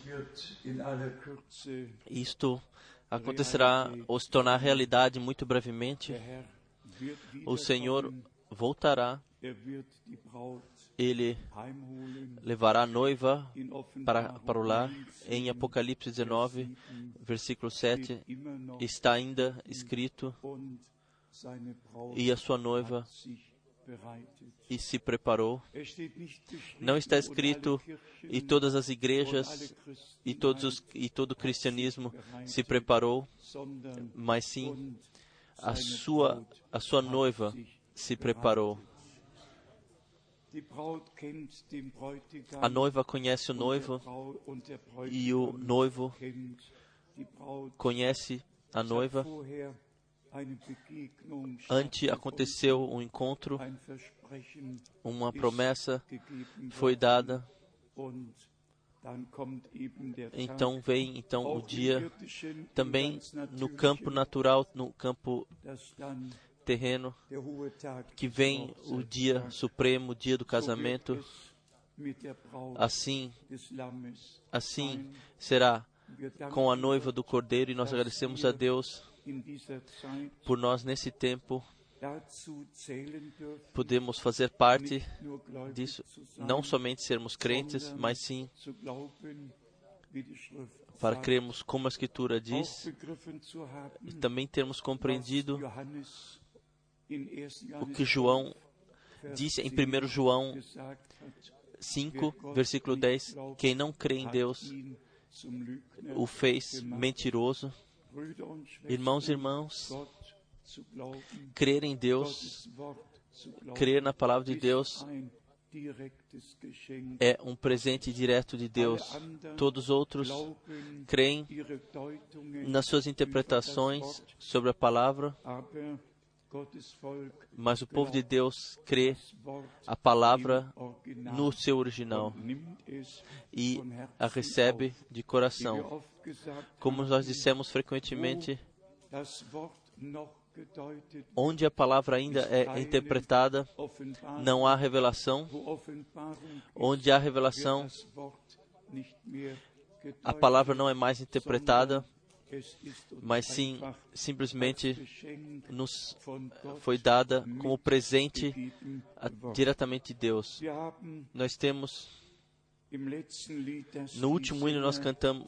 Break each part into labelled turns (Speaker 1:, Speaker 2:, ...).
Speaker 1: Isto acontecerá ou se tornar realidade muito brevemente. O Senhor voltará. Ele levará a noiva para o lar. Em Apocalipse 19, versículo 7, está ainda escrito: e a sua noiva e se preparou. Não está escrito: e todas as igrejas e todo o cristianismo se preparou, mas sim a sua noiva se preparou. A noiva conhece o noivo e o noivo conhece a noiva. Antes aconteceu um encontro, uma promessa foi dada. Então vem o dia, também no campo natural, no campo terreno, que vem o dia supremo, o dia do casamento. Assim será com a noiva do Cordeiro, e nós agradecemos a Deus por nós nesse tempo podemos fazer parte disso, não somente sermos crentes, mas sim para crermos como a Escritura diz, e também termos compreendido o que João disse em 1 João 5, versículo 10, quem não crê em Deus o fez mentiroso. Irmãos e irmãs, crer em Deus, crer na palavra de Deus é um presente direto de Deus. Todos os outros creem nas suas interpretações sobre a palavra, mas o povo de Deus crê a palavra no seu original e a recebe de coração. Como nós dissemos frequentemente, onde a palavra ainda é interpretada, não há revelação. Onde há revelação, a palavra não é mais interpretada, mas sim, simplesmente nos foi dada como presente diretamente de Deus. Nós temos, no último hino nós cantamos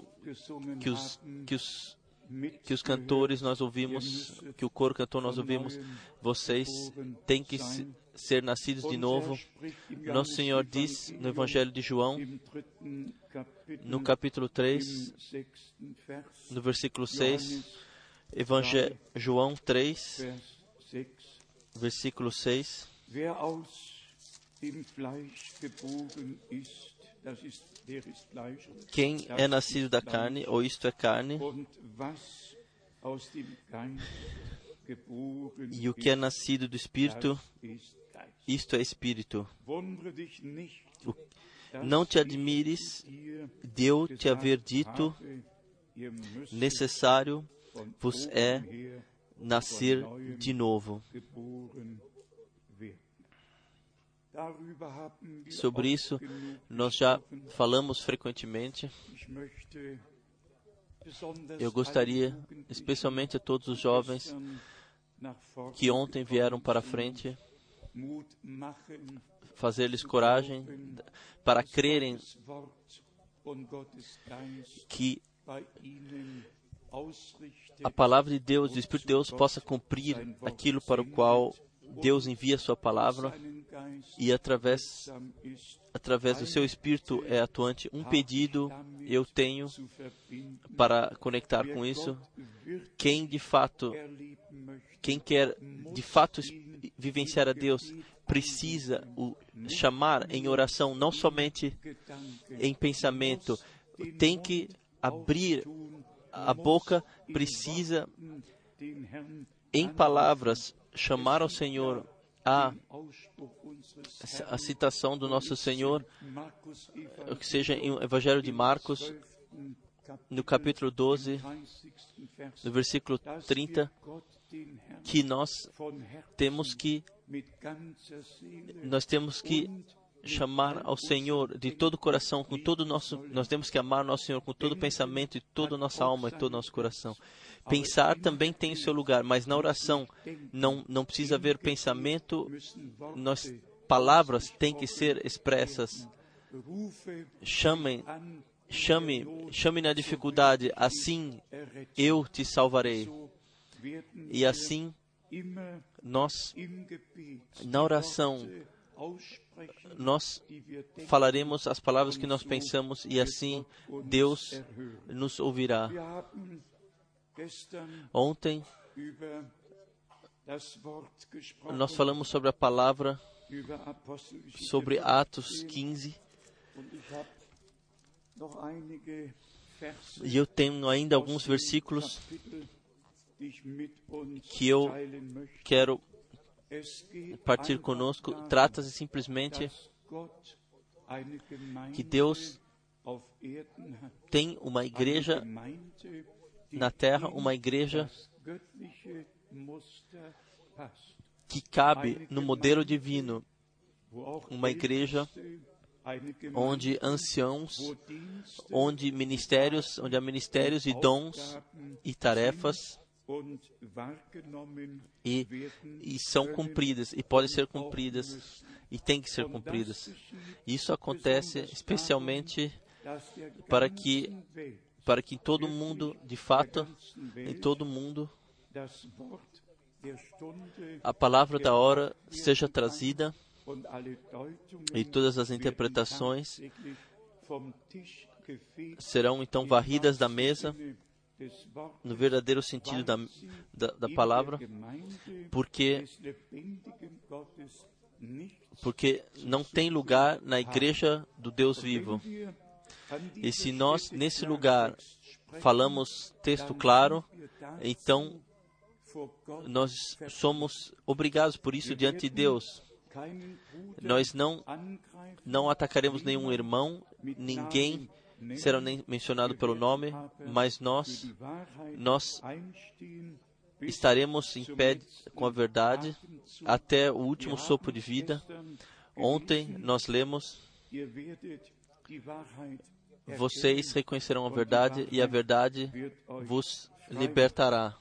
Speaker 1: que os cantores nós ouvimos, que o coro cantou nós ouvimos, vocês têm que ser nascidos de novo. Nosso Senhor diz no Evangelho de João, no capítulo 3, no versículo 6, João 3, versículo 6, quem é nascido da carne, ou isto é carne, e o que é nascido do Espírito, isto é Espírito. Não te admires de eu te haver dito, necessário vos é nascer de novo. Sobre isso, nós já falamos frequentemente. Eu gostaria, especialmente a todos os jovens que ontem vieram para a frente, fazer-lhes coragem para crerem que a palavra de Deus, o Espírito de Deus, possa cumprir aquilo para o qual Deus envia a sua palavra, e através do seu Espírito é atuante. Um pedido eu tenho para conectar com isso. Quem quer de fato vivenciar a Deus, precisa o chamar em oração, não somente em pensamento. Tem que abrir a boca, precisa em palavras chamar ao Senhor. A citação do nosso Senhor, que seja em Evangelho de Marcos, no capítulo 12, no versículo 30, que nós temos que chamar ao Senhor de todo o coração, com todo o nosso, nós temos que amar nosso Senhor com todo o pensamento e toda a nossa alma e todo o nosso coração. Pensar também tem o seu lugar, mas na oração não precisa haver pensamento, palavras têm que ser expressas. Chame na dificuldade, assim eu te salvarei. E assim, nós, na oração, nós falaremos as palavras que nós pensamos e assim Deus nos ouvirá. Ontem, nós falamos sobre a palavra, sobre Atos 15, e eu tenho ainda alguns versículos que eu quero partir conosco. Trata-se simplesmente que Deus tem uma igreja na terra, uma igreja que cabe no modelo divino, uma igreja onde anciãos, onde há ministérios e dons e tarefas e são cumpridas, e podem ser cumpridas, e têm que ser cumpridas. Isso acontece especialmente para que todo mundo, de fato, em todo mundo, a palavra da hora seja trazida e todas as interpretações serão então varridas da mesa no verdadeiro sentido da palavra, porque não tem lugar na igreja do Deus vivo. E se nós, nesse lugar, falamos texto claro, então nós somos obrigados por isso diante de Deus. Nós não atacaremos nenhum irmão, ninguém será nem mencionado pelo nome, mas nós estaremos em pé com a verdade até o último sopro de vida. Ontem nós lemos: vocês reconhecerão a verdade e a verdade vos libertará.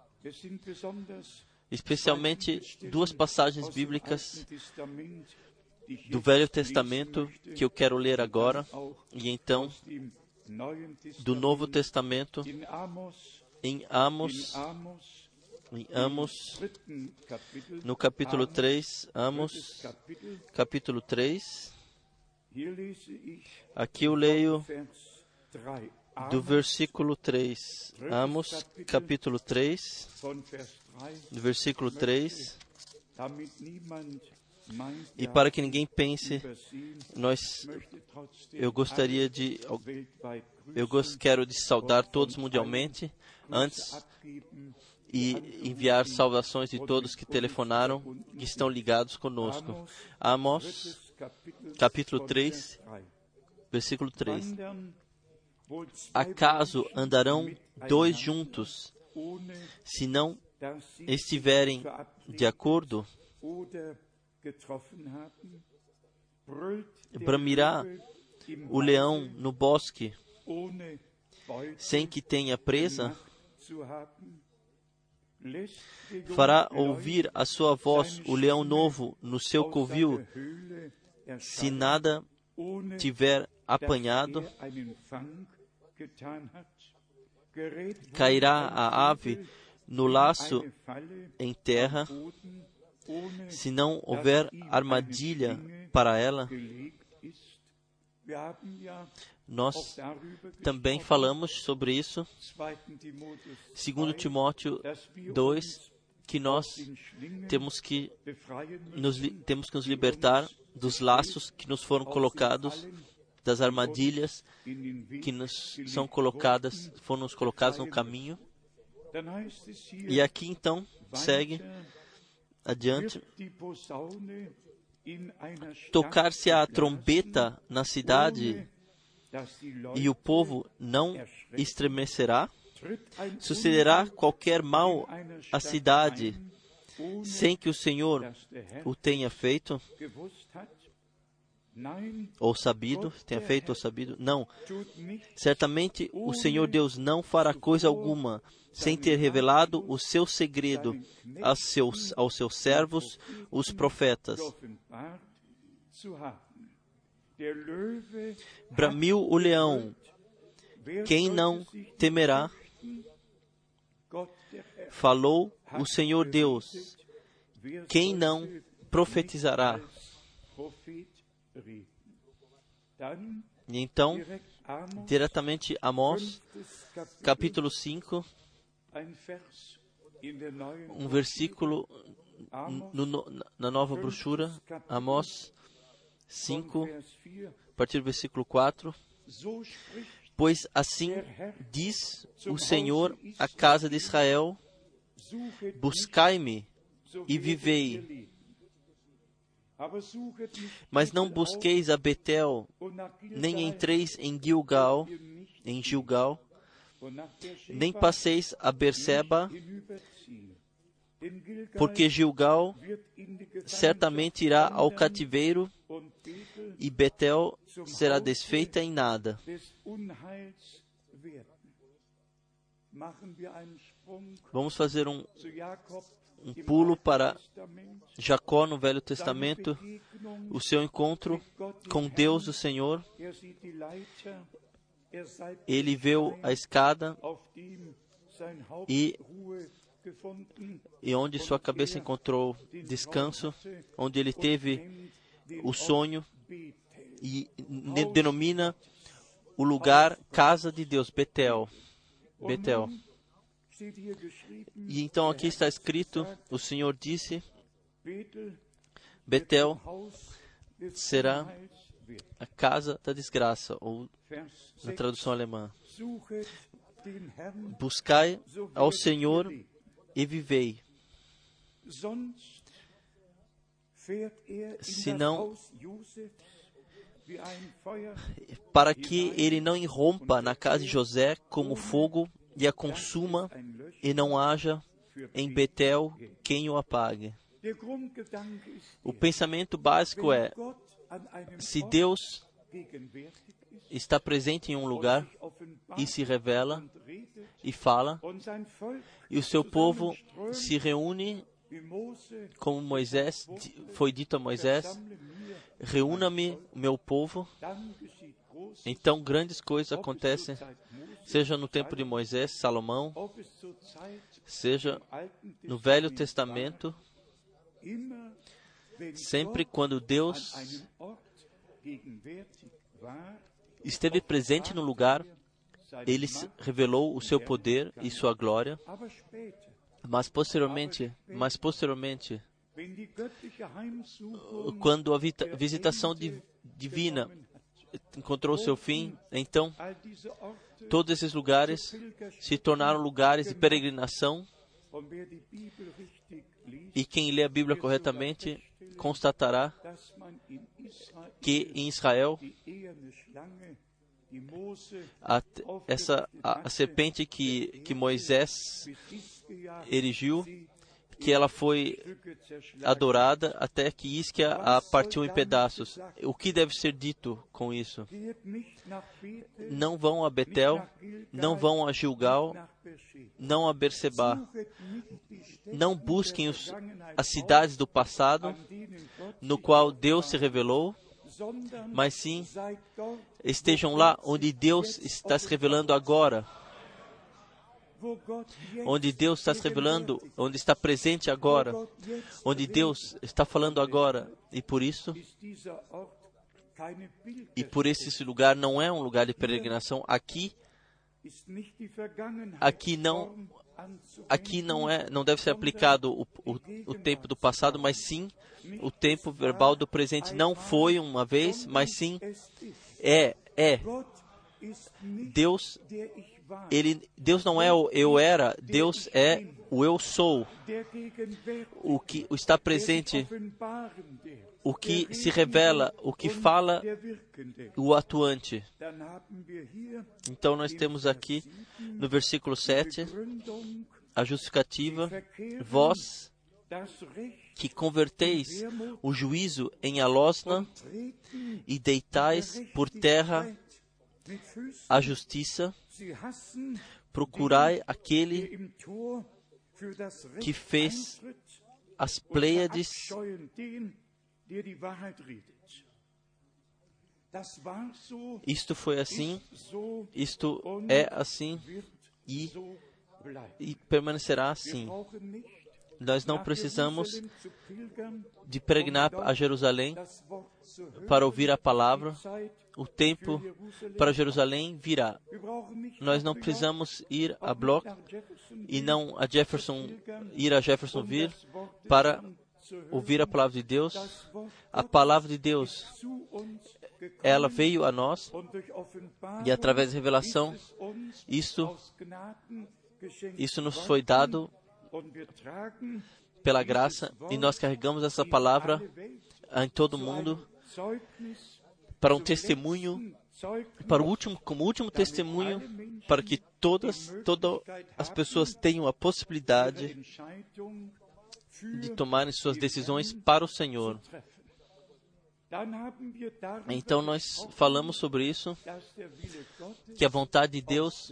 Speaker 1: Especialmente duas passagens bíblicas do Velho Testamento que eu quero ler agora, e então do Novo Testamento, em Amos, no capítulo 3, Amos, capítulo 3. Aqui eu leio do versículo 3. Amos, capítulo 3, do versículo 3. E para que ninguém pense, quero saudar todos mundialmente antes e enviar saudações de todos que telefonaram, que estão ligados conosco. Amos, capítulo 3, versículo 3. Acaso andarão dois juntos, se não estiverem de acordo? Bramirá o leão no bosque, sem que tenha presa? Fará ouvir a sua voz o leão novo no seu covil, se nada tiver apanhado? Cairá a ave no laço em terra, se não houver armadilha para ela? Nós também falamos sobre isso, 2 Timóteo 2, que nós temos que nos libertar dos laços que nos foram colocados, das armadilhas que foram nos colocadas no caminho. E aqui então segue adiante: tocar-se a trombeta na cidade e o povo não estremecerá? Sucederá qualquer mal à cidade sem que o Senhor o tenha feito? ou sabido, tenha feito ou sabido. Não. Certamente o Senhor Deus não fará coisa alguma sem ter revelado o seu segredo aos seus servos, os profetas. Bramiu o leão, quem não temerá? Falou o Senhor Deus, quem não profetizará? E então, diretamente Amós, capítulo 5, um versículo na nova brochura, Amós 5, a partir do versículo 4. Pois assim diz o Senhor à casa de Israel: buscai-me e vivei. Mas não busqueis a Betel, nem entreis em Gilgal, nem passeis a Berseba, porque Gilgal certamente irá ao cativeiro e Betel será desfeita em nada. Vamos fazer um pulo para Jacó no Velho Testamento, o seu encontro com Deus, o Senhor. Ele viu a escada e onde sua cabeça encontrou descanso, onde ele teve o sonho, e denomina o lugar casa de Deus, Betel. E então aqui está escrito, o Senhor disse, Betel será a casa da desgraça, ou na tradução alemã. Buscai ao Senhor e vivei. Senão, para que ele não irrompa na casa de José como fogo e a consuma, e não haja em Betel quem o apague. O pensamento básico é, se Deus está presente em um lugar e se revela e fala, e o seu povo se reúne, como Moisés, foi dito a Moisés, reúna-me, meu povo. Então grandes coisas acontecem, seja no tempo de Moisés, Salomão, seja no Velho Testamento. Sempre quando Deus esteve presente no lugar, Ele revelou o seu poder e sua glória. Mas posteriormente, quando a visitação divina encontrou seu fim, então todos esses lugares se tornaram lugares de peregrinação. E quem lê a Bíblia corretamente constatará que em Israel a serpente que Moisés erigiu, que ela foi adorada até que Isquia a partiu em pedaços. O que deve ser dito com isso? Não vão a Betel, não vão a Gilgal, não a Berseba. Não busquem as cidades do passado, no qual Deus se revelou, mas sim estejam lá onde Deus está se revelando agora. Onde Deus está se revelando, onde está presente agora, onde Deus está falando agora. E por esse lugar não é um lugar de peregrinação. Aqui não deve ser aplicado o tempo do passado, mas sim o tempo verbal do presente. Não foi uma vez, mas sim é. Deus não é o eu era, Deus é o eu sou. O que está presente, o que se revela, o que fala, o atuante. Então nós temos aqui no versículo 7 a justificativa: vós que converteis o juízo em alosna e deitais por terra a justiça, procurai aquele que fez as Pleiades. Isto foi assim, isto é assim e permanecerá assim. Nós não precisamos de peregrinar a Jerusalém para ouvir a palavra. O tempo para Jerusalém virá. Nós não precisamos ir a Bloch e não a Jefferson, ir a Jeffersonville para ouvir a palavra de Deus. A palavra de Deus, ela veio a nós e através da revelação, isso nos foi dado pela graça e nós carregamos essa palavra em todo o mundo para um testemunho, como último testemunho, para que todas as pessoas tenham a possibilidade de tomarem suas decisões para o Senhor. Então nós falamos sobre isso, que a vontade de Deus,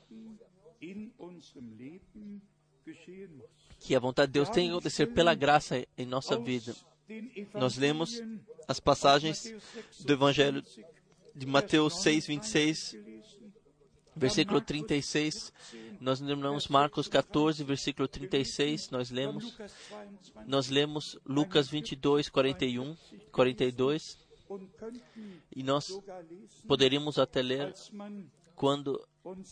Speaker 1: tem que acontecer pela graça em nossa vida. Nós lemos as passagens do Evangelho de Mateus 6, 26, versículo 36. Nós lemos Marcos 14, versículo 36. Nós lemos Lucas 22, 41, 42. E nós poderíamos até ler quando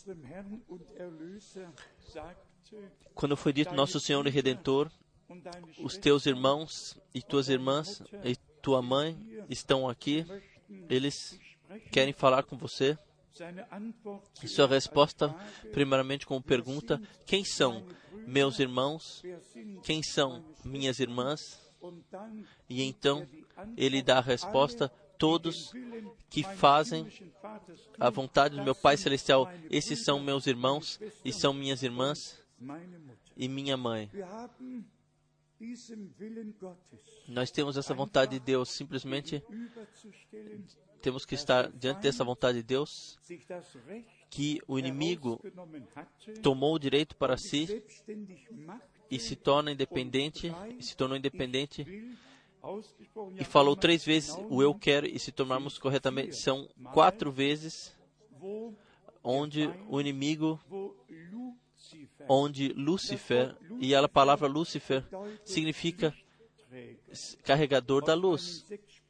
Speaker 1: foi dito nosso Senhor e Redentor: os teus irmãos e tuas irmãs e tua mãe estão aqui, eles querem falar com você. E sua resposta, primeiramente como pergunta: quem são meus irmãos? Quem são minhas irmãs? E então ele dá a resposta: todos que fazem a vontade do meu Pai Celestial, esses são meus irmãos e são minhas irmãs e minha mãe. Nós temos essa vontade de Deus, simplesmente temos que estar diante dessa vontade de Deus, que o inimigo tomou o direito para si e se tornou independente, e falou 3 vezes o eu quero, e se tomarmos corretamente, são 4 vezes onde o inimigo, onde Lúcifer, e a palavra Lúcifer significa carregador da luz.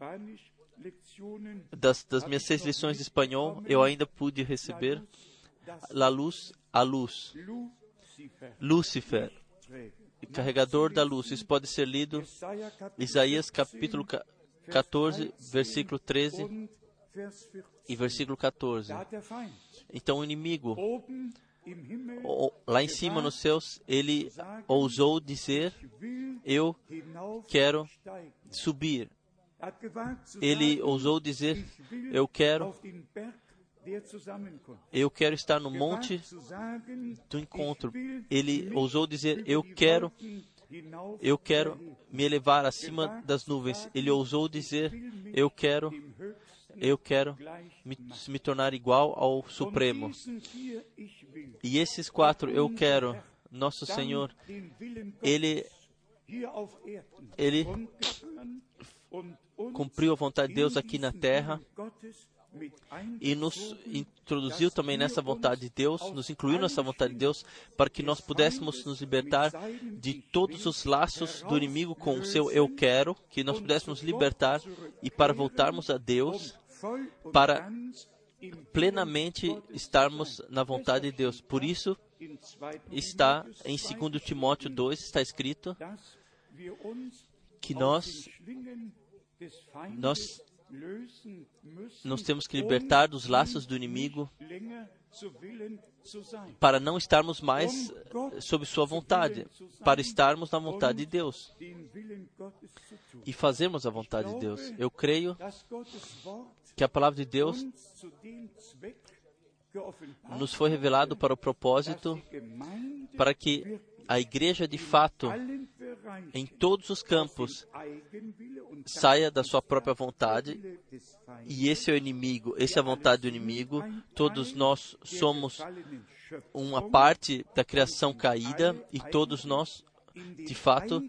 Speaker 1: Das minhas 6 lições de espanhol, eu ainda pude receber a luz. Lúcifer, carregador da luz. Isso pode ser lido Isaías capítulo 14, versículo 13 e versículo 14. Então o inimigo, lá em cima nos céus, ele ousou dizer: eu quero subir. Ele ousou dizer: eu quero estar no monte do encontro. Ele ousou dizer: eu quero me elevar acima das nuvens. Ele ousou dizer: eu quero me tornar igual ao Supremo. E esses 4, eu quero, nosso Senhor, Ele cumpriu a vontade de Deus aqui na terra e nos introduziu também nessa vontade de Deus, nos incluiu nessa vontade de Deus, para que nós pudéssemos nos libertar de todos os laços do inimigo com o seu eu quero, que nós pudéssemos libertar e para voltarmos a Deus, para plenamente estarmos na vontade de Deus. Por isso, está em 2 Timóteo 2, está escrito que nós temos que libertar dos laços do inimigo para não estarmos mais sob sua vontade, para estarmos na vontade de Deus e fazermos a vontade de Deus. Eu creio que a palavra de Deus nos foi revelado para o propósito, para que a igreja de fato em todos os campos, saia da sua própria vontade, e esse é o inimigo, essa é a vontade do inimigo. Todos nós somos uma parte da criação caída, e todos nós, de fato,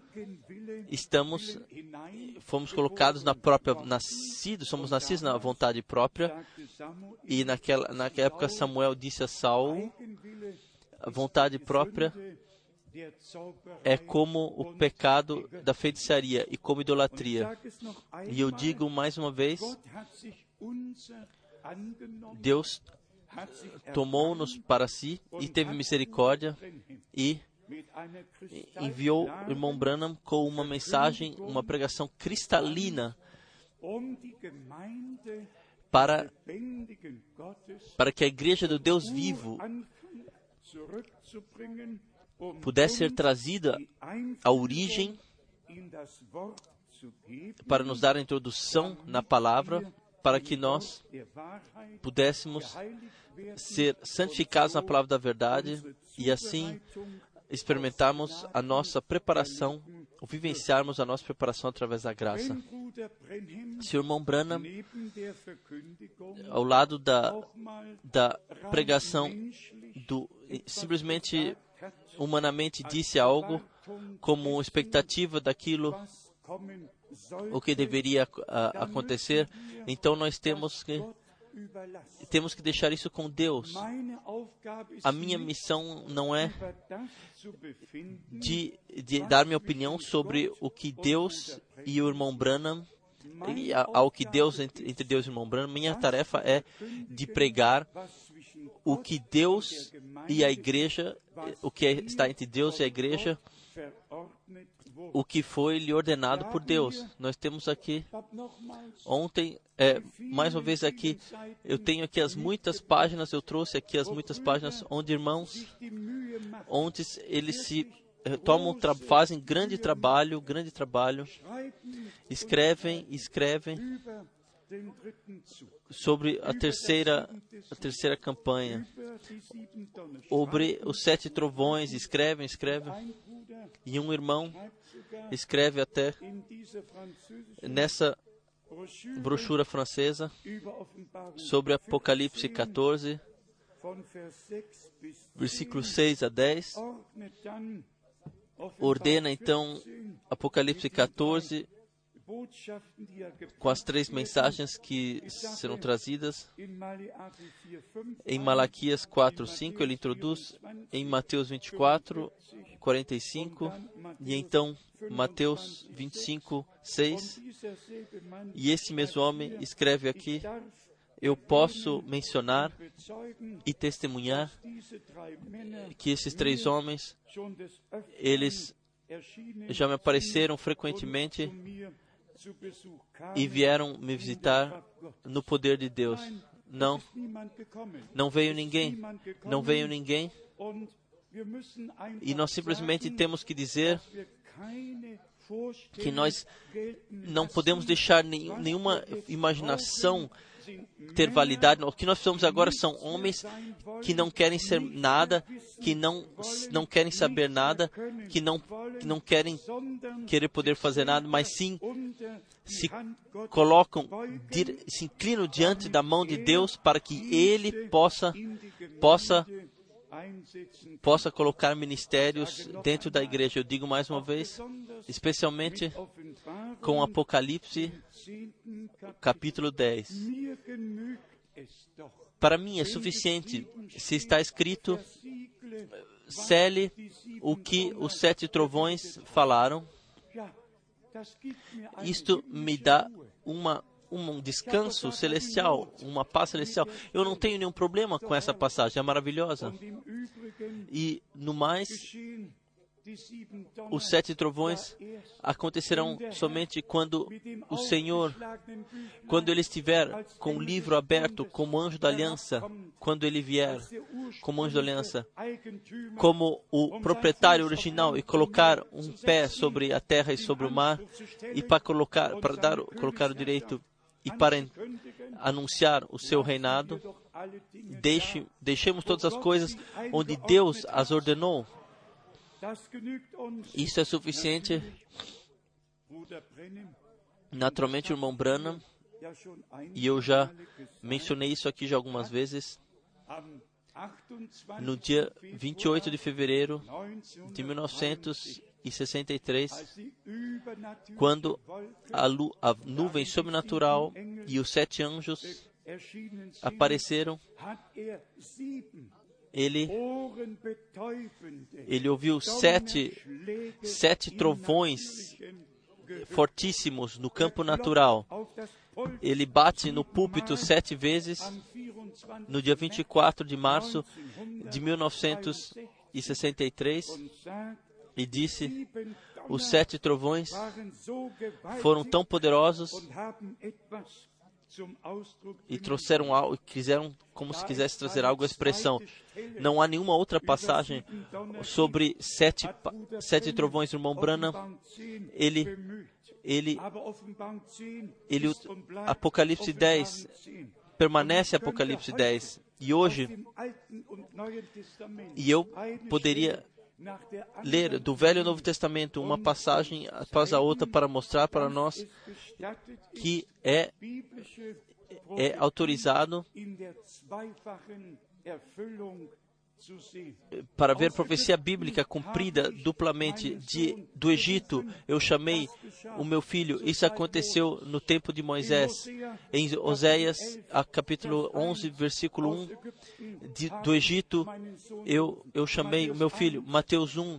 Speaker 1: fomos colocados somos nascidos na vontade própria. E naquela época Samuel disse a Saul: a vontade própria é como o pecado da feitiçaria e como idolatria. E eu digo mais uma vez, Deus tomou-nos para si e teve misericórdia e enviou o irmão Branham com uma mensagem, uma pregação cristalina para que a igreja do Deus vivo pudesse ser trazida à origem, para nos dar a introdução na palavra, para que nós pudéssemos ser santificados na palavra da verdade e assim experimentarmos a nossa preparação, ou vivenciarmos a nossa preparação através da graça. Se o irmão Branham, ao lado da pregação, simplesmente humanamente disse algo como expectativa daquilo o que deveria acontecer, então nós temos que deixar isso com Deus. A minha missão não é de dar minha opinião sobre o que Deus e o irmão Branham, entre Deus e o irmão Branham. Minha tarefa é de pregar o que Deus e a igreja, o que está entre Deus e a igreja, o que foi lhe ordenado por Deus. Nós temos aqui, ontem, mais uma vez aqui, eu tenho aqui eu trouxe aqui as muitas páginas onde irmãos, onde eles fazem grande trabalho, escrevem sobre a terceira campanha, sobre os 7 trovões, escrevem, e um irmão escreve até nessa brochura francesa sobre Apocalipse 14, versículos 6 a 10, ordena então Apocalipse 14 com as 3 mensagens que serão trazidas. Em Malaquias 4:5 ele introduz, em Mateus 24:45 e então Mateus 25:6. E esse mesmo homem escreve aqui: eu posso mencionar e testemunhar que esses 3 homens, eles já me apareceram frequentemente e vieram me visitar no poder de Deus. Não veio ninguém. E nós simplesmente temos que dizer que nós não podemos deixar nenhuma imaginação ter validade. O que nós precisamos agora são homens que não querem ser nada, que não querem saber nada, que não querem poder fazer nada, mas sim se inclinam diante da mão de Deus para que Ele possa colocar ministérios dentro da igreja. Eu digo mais uma vez, especialmente com Apocalipse, capítulo 10. Para mim é suficiente se está escrito, cele o que os 7 trovões falaram. Isto me dá um descanso celestial, uma paz celestial. Eu não tenho nenhum problema com essa passagem, é maravilhosa. E, no mais, os 7 trovões acontecerão somente quando o Senhor, quando Ele estiver com o livro aberto, como anjo da aliança, quando Ele vier como anjo da aliança, como o proprietário original, e colocar um pé sobre a terra e sobre o mar, e para colocar o direito e para anunciar o seu reinado. Deixemos todas as coisas onde Deus as ordenou. Isso é suficiente. Naturalmente, o irmão Branham, e eu já mencionei isso aqui já algumas vezes, no dia 28 de fevereiro de 1963, quando a nuvem sobrenatural e os 7 anjos apareceram, ele ouviu sete trovões fortíssimos no campo natural. Ele bate no púlpito 7 vezes no dia 24 de março de 1963 e disse: os 7 trovões foram tão poderosos e trouxeram algo, quiseram, como se quisesse trazer algo à expressão. Não há nenhuma outra passagem sobre 7 trovões do irmão Branham. Apocalipse 10 permanece Apocalipse 10. E hoje, eu poderia ler do Velho e Novo Testamento uma passagem após a outra para mostrar para nós que é autorizado para ver profecia bíblica cumprida duplamente. Do Egito eu chamei o meu filho. Isso aconteceu no tempo de Moisés. Em Oséias, capítulo 11, versículo 1, do Egito eu chamei o meu filho. Mateus 1,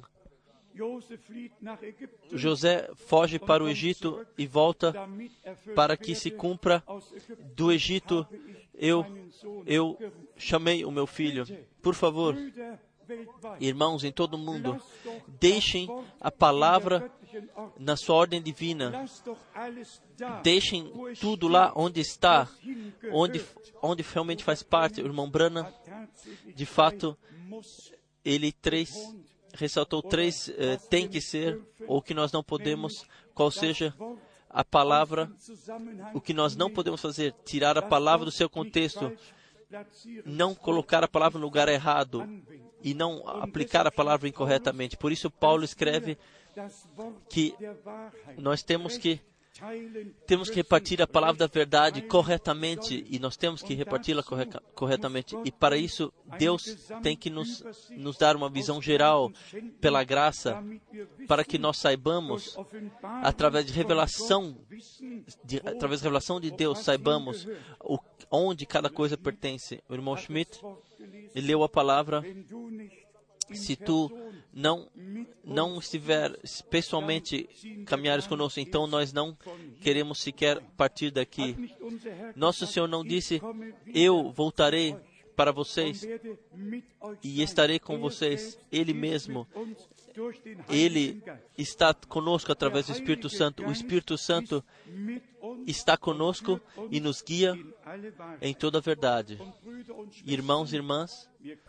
Speaker 1: José foge para o Egito e volta para que se cumpra. Do Egito eu chamei o meu filho. Por favor, irmãos em todo o mundo, deixem a palavra na sua ordem divina. Deixem tudo lá onde está, onde realmente faz parte. O irmão Branham, de fato, ele ressaltou 3 tem que ser, ou que nós não podemos, qual seja a palavra. O que nós não podemos fazer, tirar a palavra do seu contexto, não colocar a palavra no lugar errado e não aplicar a palavra incorretamente. Por isso Paulo escreve que nós temos que repartir a palavra da verdade corretamente, e nós temos que reparti-la corretamente. E para isso, Deus tem que nos dar uma visão geral pela graça, para que nós saibamos, através da revelação de Deus, saibamos onde cada coisa pertence. O irmão Schmidt leu a palavra. Se tu não estiver pessoalmente caminhares conosco, então nós não queremos sequer partir daqui. Nosso Senhor não disse: eu voltarei para vocês e estarei com vocês. Ele mesmo, Ele está conosco através do Espírito Santo. O Espírito Santo está conosco e nos guia em toda a verdade. Irmãos e irmãs,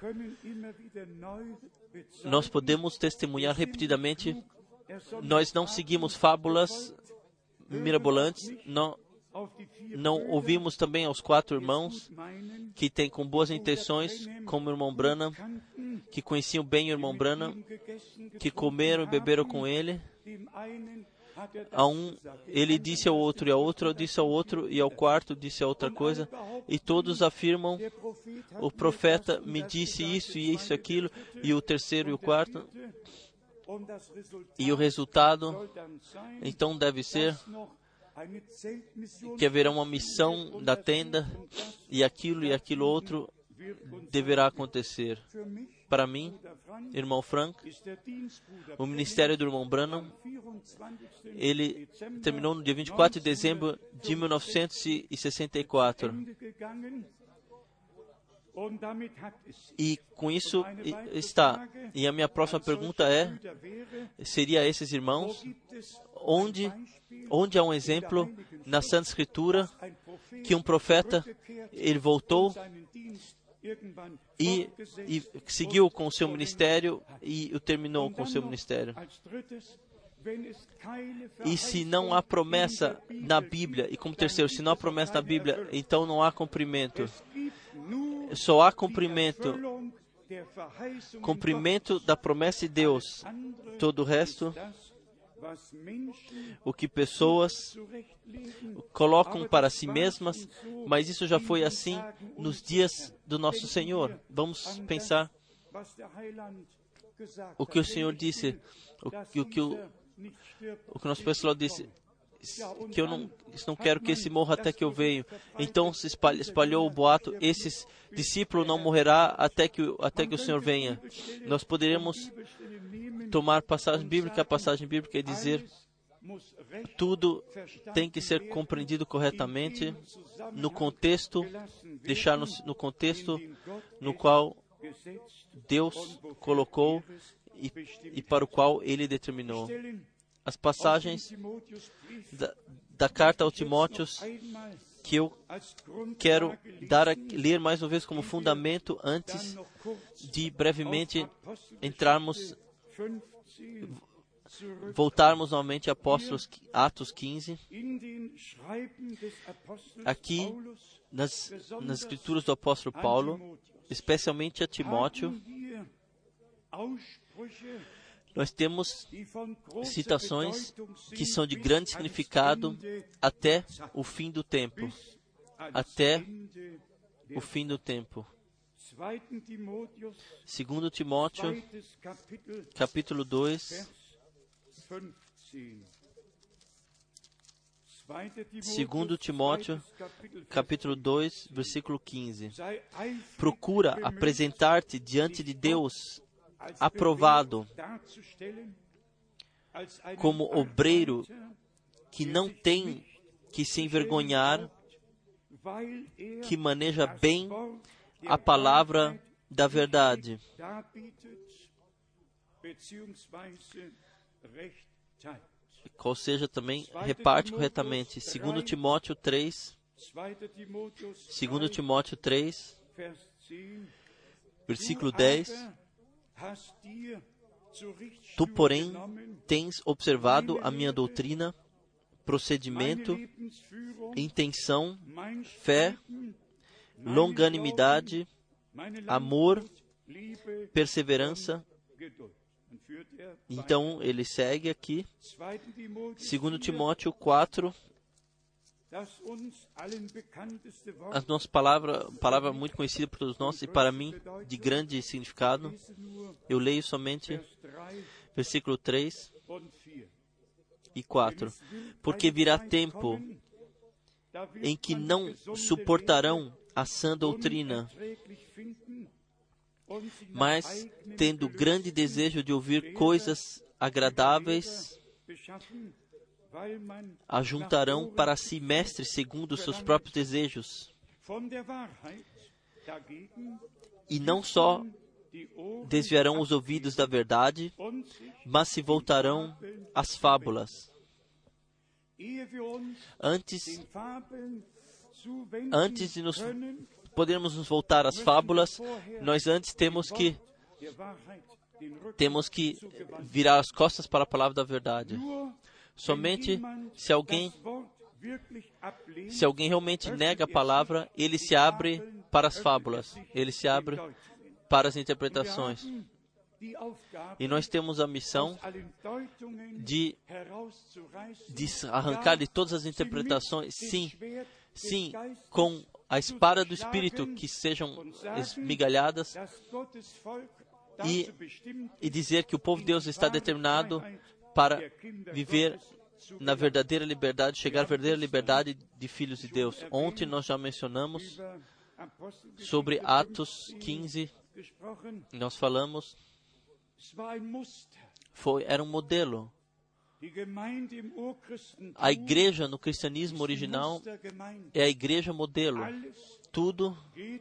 Speaker 1: nós podemos testemunhar repetidamente. Nós não seguimos fábulas mirabolantes. Não ouvimos também aos 4 irmãos que têm com boas intenções, como o irmão Branham, que conheciam bem o irmão Branham, que comeram e beberam com ele. A um ele disse ao outro, e ao outro disse ao outro, e ao quarto disse a outra coisa, e todos afirmam: o profeta me disse isso e isso e aquilo, e o terceiro e o quarto. E o resultado então deve ser que haverá uma missão da tenda, e aquilo outro deverá acontecer. Para mim, irmão Frank, o ministério do irmão Branham, ele terminou no dia 24 de dezembro de 1964. E com isso está. E a minha próxima pergunta seria a esses irmãos: onde há um exemplo na Santa Escritura que um profeta, ele voltou e seguiu com o seu ministério e o terminou com o seu ministério? E se não há promessa na Bíblia, e como terceiro, se não há promessa na Bíblia, então não há cumprimento. Só há cumprimento cumprimento da promessa de Deus. Todo o resto, o que pessoas colocam para si mesmas, mas isso já foi assim nos dias do nosso Senhor. Vamos pensar o que o Senhor disse, o que o nosso pessoal disse, que eu não quero que esse morra até que eu venho. Então se espalhou o boato, esses discípulos não morrerá até que o Senhor venha. Nós poderíamos tomar passagem bíblica e dizer, tudo tem que ser compreendido corretamente no contexto, deixar no contexto no qual Deus colocou e para o qual Ele determinou. As passagens da carta ao Timóteos que eu quero ler mais uma vez como fundamento antes de brevemente voltarmos novamente a Atos 15. Aqui, nas escrituras do apóstolo Paulo, especialmente a Timóteo, nós temos citações que são de grande significado até o fim do tempo. Até o fim do tempo. 2 Timóteo, capítulo 2. 2 Timóteo, capítulo 2, versículo 15. Procura apresentar-te diante de Deus aprovado, como obreiro que não tem que se envergonhar, que maneja bem a palavra da verdade. Ou seja, também reparte corretamente. 2 Timóteo 3, versículo 10. Tu, porém, tens observado a minha doutrina, procedimento, intenção, fé, longanimidade, amor, perseverança. Então, ele segue aqui, 2 Timóteo 4, a nossa palavra muito conhecida por todos nós e para mim de grande significado. Eu leio somente versículo 3 e 4. Porque virá tempo em que não suportarão a sã doutrina, mas, tendo grande desejo de ouvir coisas agradáveis, ajuntarão para si mestres segundo os seus próprios desejos. E não só desviarão os ouvidos da verdade, mas se voltarão às fábulas. Antes de podermos nos voltar às fábulas, nós antes temos que virar as costas para a palavra da verdade. Somente se alguém realmente nega a palavra, ele se abre para as fábulas, ele se abre para as interpretações. E nós temos a missão de arrancar de todas as interpretações, sim, com a espada do Espírito, que sejam esmigalhadas, e dizer que o povo de Deus está determinado para viver na verdadeira liberdade, chegar à verdadeira liberdade de filhos de Deus. Ontem nós já mencionamos sobre Atos 15, nós falamos, era um modelo. A igreja no cristianismo original é a igreja modelo. Tudo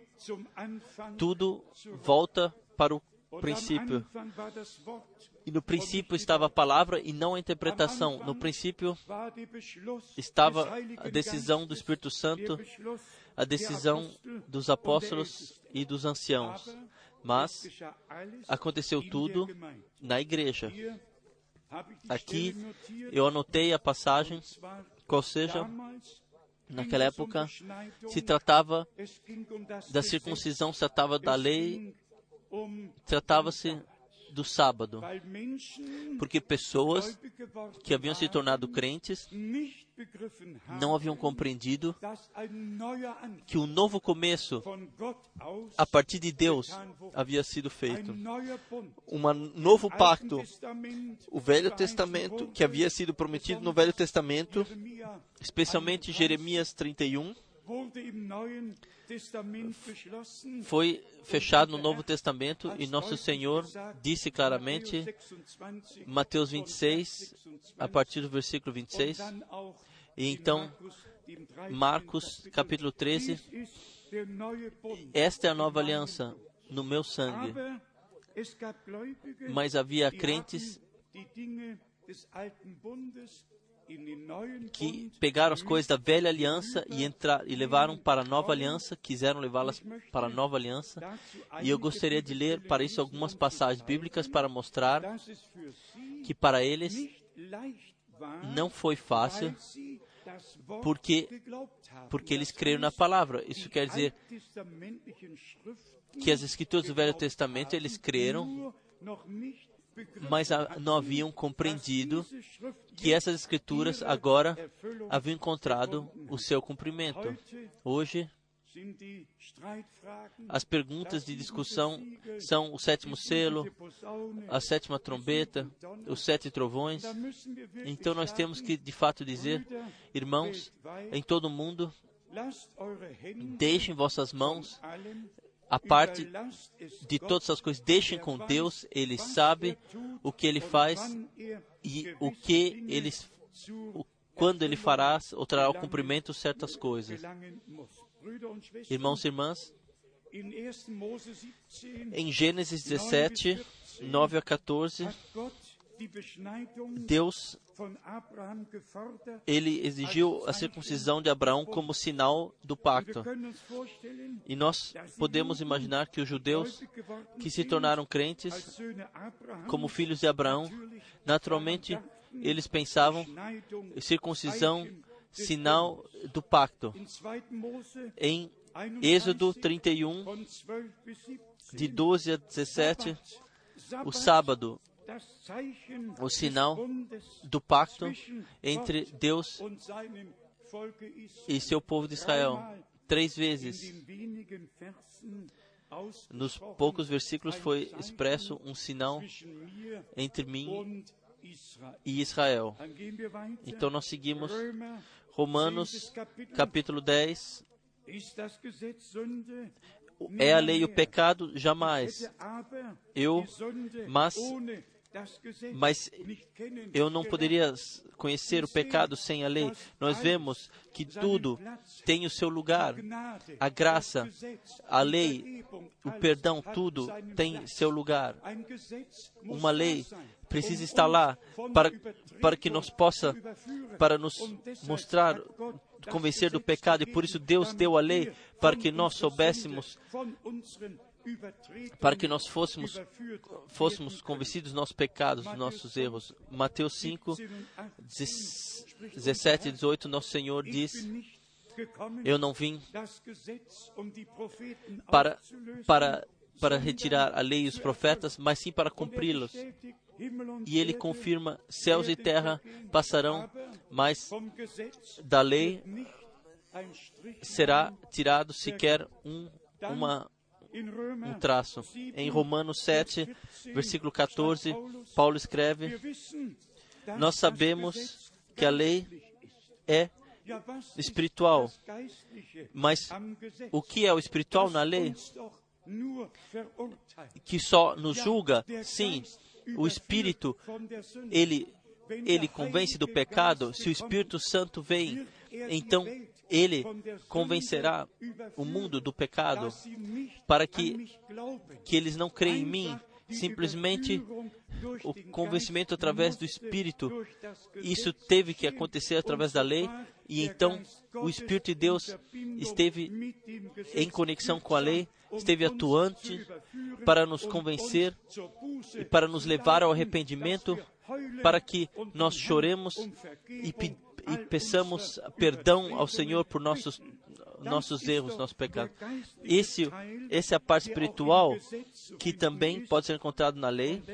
Speaker 1: volta para o princípio. E no princípio estava a palavra e não a interpretação. No princípio estava a decisão do Espírito Santo, a decisão dos apóstolos e dos anciãos. Mas aconteceu tudo na igreja. Aqui eu anotei a passagem, qual seja, naquela época se tratava da circuncisão, se tratava da lei tratava-se do sábado, porque pessoas que haviam se tornado crentes não haviam compreendido que um novo começo a partir de Deus havia sido feito. Um novo pacto, o Velho Testamento, que havia sido prometido no Velho Testamento, especialmente Jeremias 31, foi fechado no Novo Testamento e Nosso Senhor disse claramente, Mateus 26, a partir do versículo 26, e então Marcos capítulo 13, esta é a nova aliança no meu sangue. Mas havia crentes que pegaram as coisas da velha aliança e levaram para a nova aliança, quiseram levá-las para a nova aliança. E eu gostaria de ler para isso algumas passagens bíblicas para mostrar que para eles não foi fácil, porque eles creram na palavra. Isso quer dizer que as escrituras do Velho Testamento eles creram, mas não haviam compreendido que essas escrituras agora haviam encontrado o seu cumprimento. Hoje, as perguntas de discussão são o sétimo selo, a sétima trombeta, os 7 trovões. Então nós temos que, de fato, dizer, irmãos, em todo o mundo, deixem vossas mãos a parte de todas as coisas, deixem com Deus. Ele sabe o que Ele faz e quando Ele fará ou trará ao cumprimento certas coisas. Irmãos e irmãs, em Gênesis 17, 9 a 14, Deus, Ele exigiu a circuncisão de Abraão como sinal do pacto. E nós podemos imaginar que os judeus que se tornaram crentes como filhos de Abraão, naturalmente, eles pensavam circuncisão, sinal do pacto. Em Êxodo 31, de 12 a 17, o sábado, o sinal do pacto entre Deus e seu povo de Israel. 3 vezes, nos poucos versículos, foi expresso um sinal entre mim e Israel. Então nós seguimos Romanos capítulo 10. É a lei o pecado? Jamais. Mas eu não poderia conhecer o pecado sem a lei. Nós vemos que tudo tem o seu lugar. A graça, a lei, o perdão, tudo tem seu lugar. Uma lei precisa estar lá para que nos possa, para nos mostrar, convencer do pecado. E por isso Deus deu a lei para que nós soubéssemos, para que nós fôssemos convencidos dos nossos pecados, dos nossos erros. Mateus 5, 17 e 18, nosso Senhor diz, eu não vim para retirar a lei e os profetas, mas sim para cumpri-los. E ele confirma, céus e terra passarão, mas da lei será tirado sequer um traço. Em Romanos 7, versículo 14, Paulo escreve, nós sabemos que a lei é espiritual, mas o que é o espiritual na lei? Que só nos julga? Sim, o Espírito, ele convence do pecado. Se o Espírito Santo vem, então ele convencerá o mundo do pecado, para que eles não creem em mim. Simplesmente o convencimento através do Espírito. Isso teve que acontecer através da lei, e então o Espírito de Deus esteve em conexão com a lei, esteve atuante para nos convencer e para nos levar ao arrependimento, para que nós choremos e peçamos perdão ao Senhor por nossos nossos erros, nosso pecado. Essa é a parte espiritual que também pode ser encontrada na lei.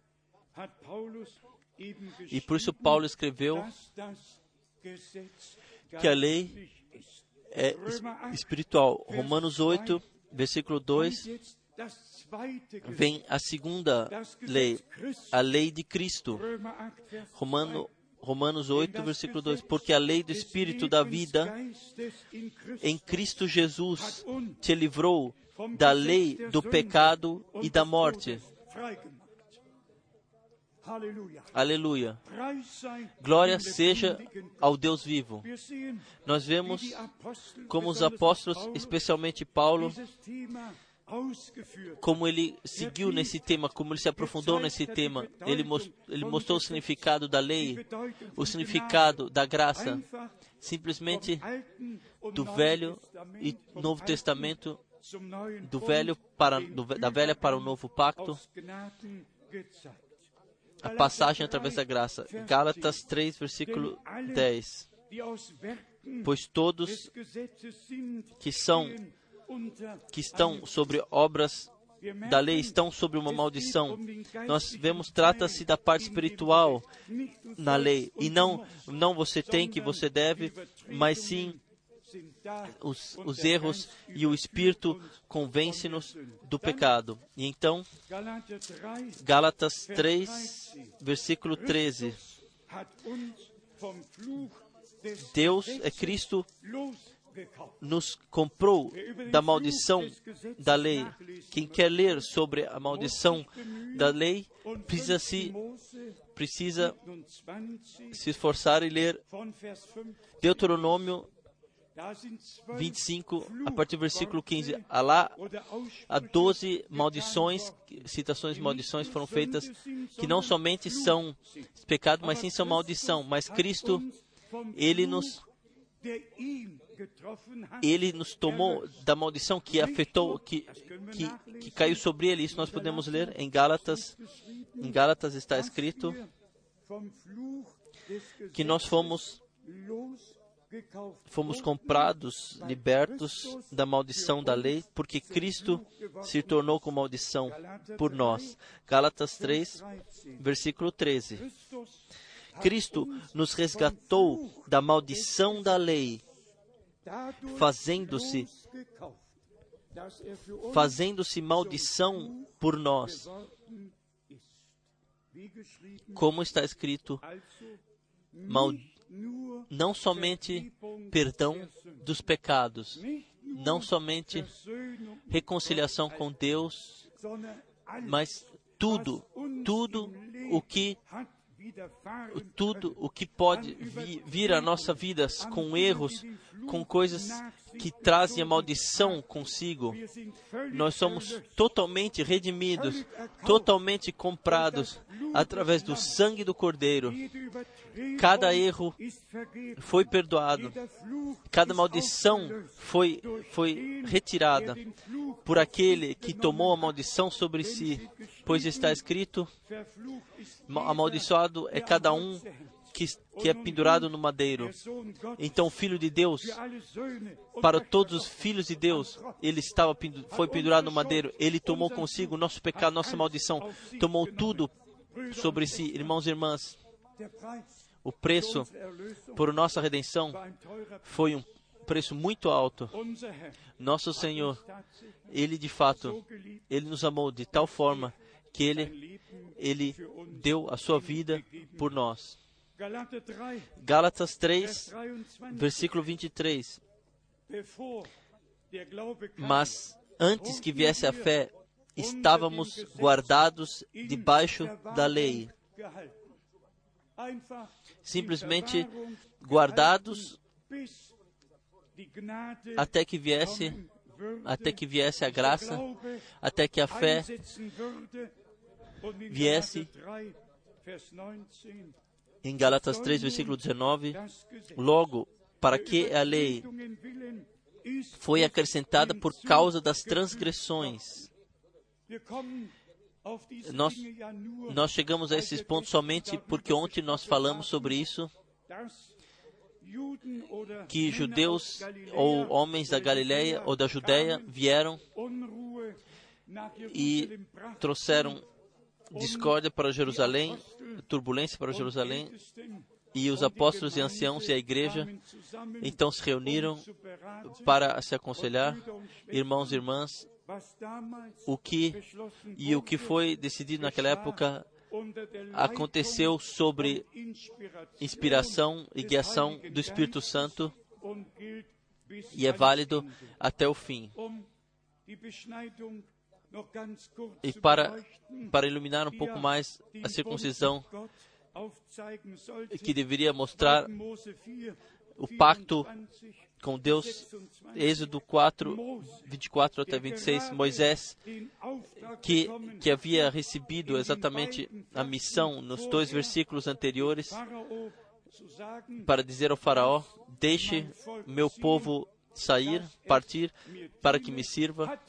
Speaker 1: E por isso Paulo escreveu que a lei é espiritual. Romanos 8, versículo 2, vem a segunda lei, a lei de Cristo. Romanos 8, versículo 2, porque a lei do Espírito da vida em Cristo Jesus te livrou da lei do pecado e da morte. Aleluia. Glória seja ao Deus vivo. Nós vemos como os apóstolos, especialmente Paulo, como ele seguiu nesse tema, como ele se aprofundou nesse tema. Ele mostrou o significado da lei, o significado da graça, simplesmente do Velho e Novo Testamento, da Velha para o Novo Pacto, a passagem através da graça. Gálatas 3, versículo 10. Pois todos que estão sobre obras da lei estão sobre uma maldição. Nós vemos, trata-se da parte espiritual na lei. E não você tem, que você deve, mas sim os erros, e o Espírito convence-nos do pecado. E então, Gálatas 3, versículo 13. Deus, Cristo, nos comprou da maldição da lei. Quem quer ler sobre a maldição da lei, precisa se esforçar e ler Deuteronômio 25, a partir do versículo 15. Lá há 12 maldições, citações de maldições foram feitas, que não somente são pecado, mas sim são maldição. Mas Cristo, Ele nos tomou da maldição que afetou, que caiu sobre Ele. Isso nós podemos ler em Gálatas. Em Gálatas está escrito que nós fomos comprados, libertos da maldição da lei, porque Cristo se tornou com maldição por nós. Gálatas 3, versículo 13. Cristo nos resgatou da maldição da lei, fazendo-se maldição por nós. Como está escrito, não somente perdão dos pecados, não somente reconciliação com Deus, mas tudo o que pode vir à nossa vida com erros, com coisas que trazem a maldição consigo. Nós somos totalmente redimidos, totalmente comprados através do sangue do Cordeiro. Cada erro foi perdoado, cada maldição foi retirada por aquele que tomou a maldição sobre si, pois está escrito: amaldiçoado é cada um que é pendurado no madeiro. Então, o Filho de Deus, para todos os filhos de Deus, ele foi pendurado no madeiro. Ele tomou consigo o nosso pecado, nossa maldição, tomou tudo sobre si. Irmãos e irmãs, o preço por nossa redenção foi um preço muito alto. Nosso Senhor, Ele de fato, Ele nos amou de tal forma que Ele deu a sua vida por nós. Gálatas 3, versículo 23. Mas antes que viesse a fé, estávamos guardados debaixo da lei. Simplesmente guardados até que viesse a graça, até que a fé viesse. Em Gálatas 3, versículo 19, logo, para que a lei foi acrescentada por causa das transgressões. Nós chegamos a esses pontos somente porque ontem nós falamos sobre isso, que judeus ou homens da Galileia ou da Judéia vieram e trouxeram discórdia para Jerusalém, turbulência para Jerusalém, e os apóstolos e anciãos e a igreja então se reuniram para se aconselhar. Irmãos e irmãs, o que foi decidido naquela época aconteceu sobre inspiração e guiação do Espírito Santo e é válido até o fim. E para iluminar um pouco mais a circuncisão, que deveria mostrar o pacto com Deus, Êxodo 4, 24 até 26, Moisés, que havia recebido exatamente a missão nos 2 versículos anteriores, para dizer ao faraó: deixe meu povo sair, partir, para que me sirva.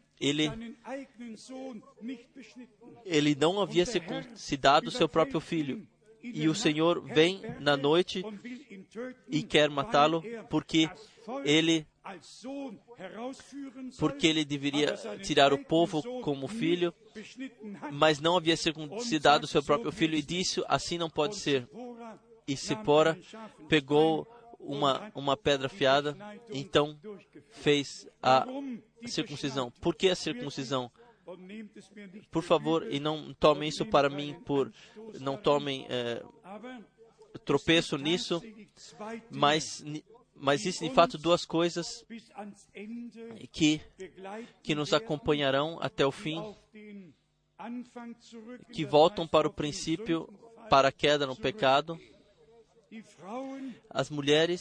Speaker 1: Ele não havia circuncidado seu próprio filho. E o Senhor vem na noite e quer matá-lo, porque ele deveria tirar o povo como filho, mas não havia circuncidado seu próprio filho, e disse: assim não pode ser. E Zipora pegou uma pedra afiada, então fez a circuncisão. Por que a circuncisão? Por favor, e não tomem isso para mim, não tomem tropeço nisso, mas existem de fato 2 coisas que nos acompanharão até o fim, que voltam para o princípio, para a queda no pecado. As mulheres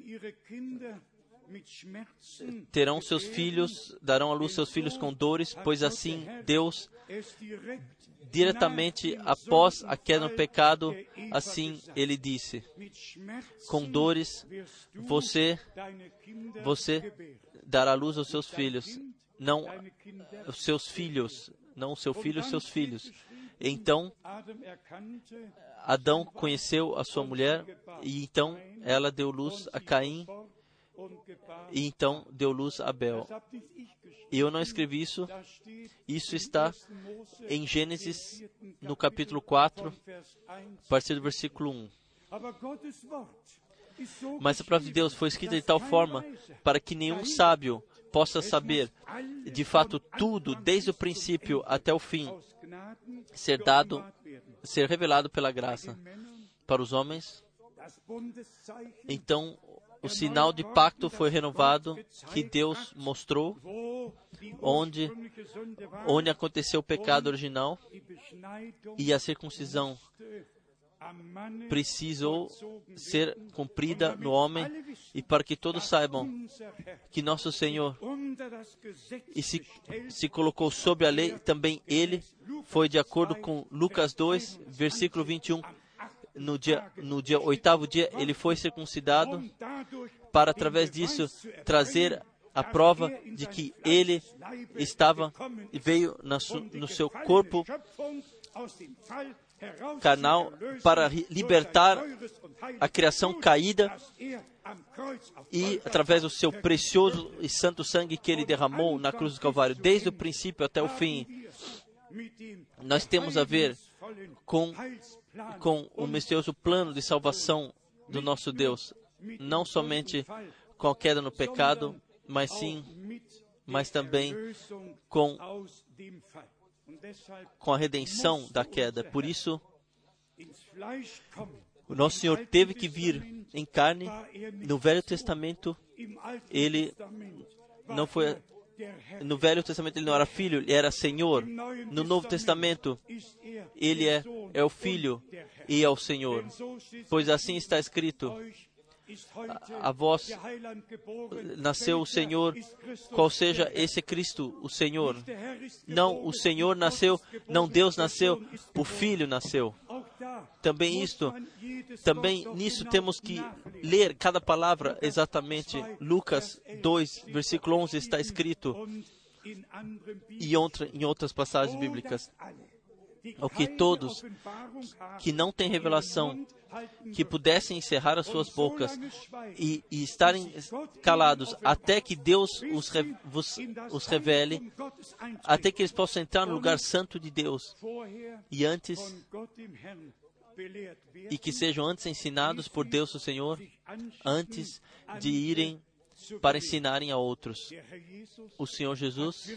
Speaker 1: terão seus filhos, darão à luz seus filhos com dores, pois assim Deus, diretamente após a queda no pecado, assim Ele disse: com dores você dará à luz aos seus filhos, não os seus filhos, não o seu filho, os seus filhos. Então Adão conheceu a sua mulher, e então ela deu luz a Caim, e então deu luz a Abel. Eu não escrevi isso. Isso está em Gênesis, no capítulo 4, a partir do versículo 1. Mas a palavra de Deus foi escrita de tal forma para que nenhum sábio possa saber de fato tudo, desde o princípio até o fim, ser revelado pela graça. Para os homens, então, o sinal de pacto foi renovado, que Deus mostrou, onde aconteceu o pecado original, e a circuncisão precisou ser cumprida no homem, e para que todos saibam que nosso Senhor se colocou sob a lei, também Ele foi de acordo com Lucas 2, versículo 21, no dia 8º dia, Ele foi circuncidado, para através disso trazer a prova de que Ele veio no seu corpo carnal para libertar a criação caída, e através do seu precioso e santo sangue que Ele derramou na cruz do Calvário, desde o princípio até o fim, nós temos a ver com o misterioso plano de salvação do nosso Deus, não somente com a queda no pecado, mas também com a redenção da queda. Por isso, o nosso Senhor teve que vir em carne. No Velho Testamento, Ele não foi... No Velho Testamento Ele não era filho, Ele era Senhor. No Novo Testamento, Ele é o Filho e é o Senhor. Pois assim está escrito: a vós nasceu o Senhor, qual seja esse Cristo, o Senhor. Não o Senhor nasceu, não Deus nasceu, o Filho nasceu. Também nisso temos que ler cada palavra exatamente. Lucas 2, versículo 11 está escrito, e em outras passagens bíblicas. ao que todos que não têm revelação, que pudessem encerrar as suas bocas e estarem calados até que Deus os revele, até que eles possam entrar no lugar santo de Deus, e que sejam antes ensinados por Deus o Senhor, antes de irem para ensinarem a outros. O Senhor Jesus,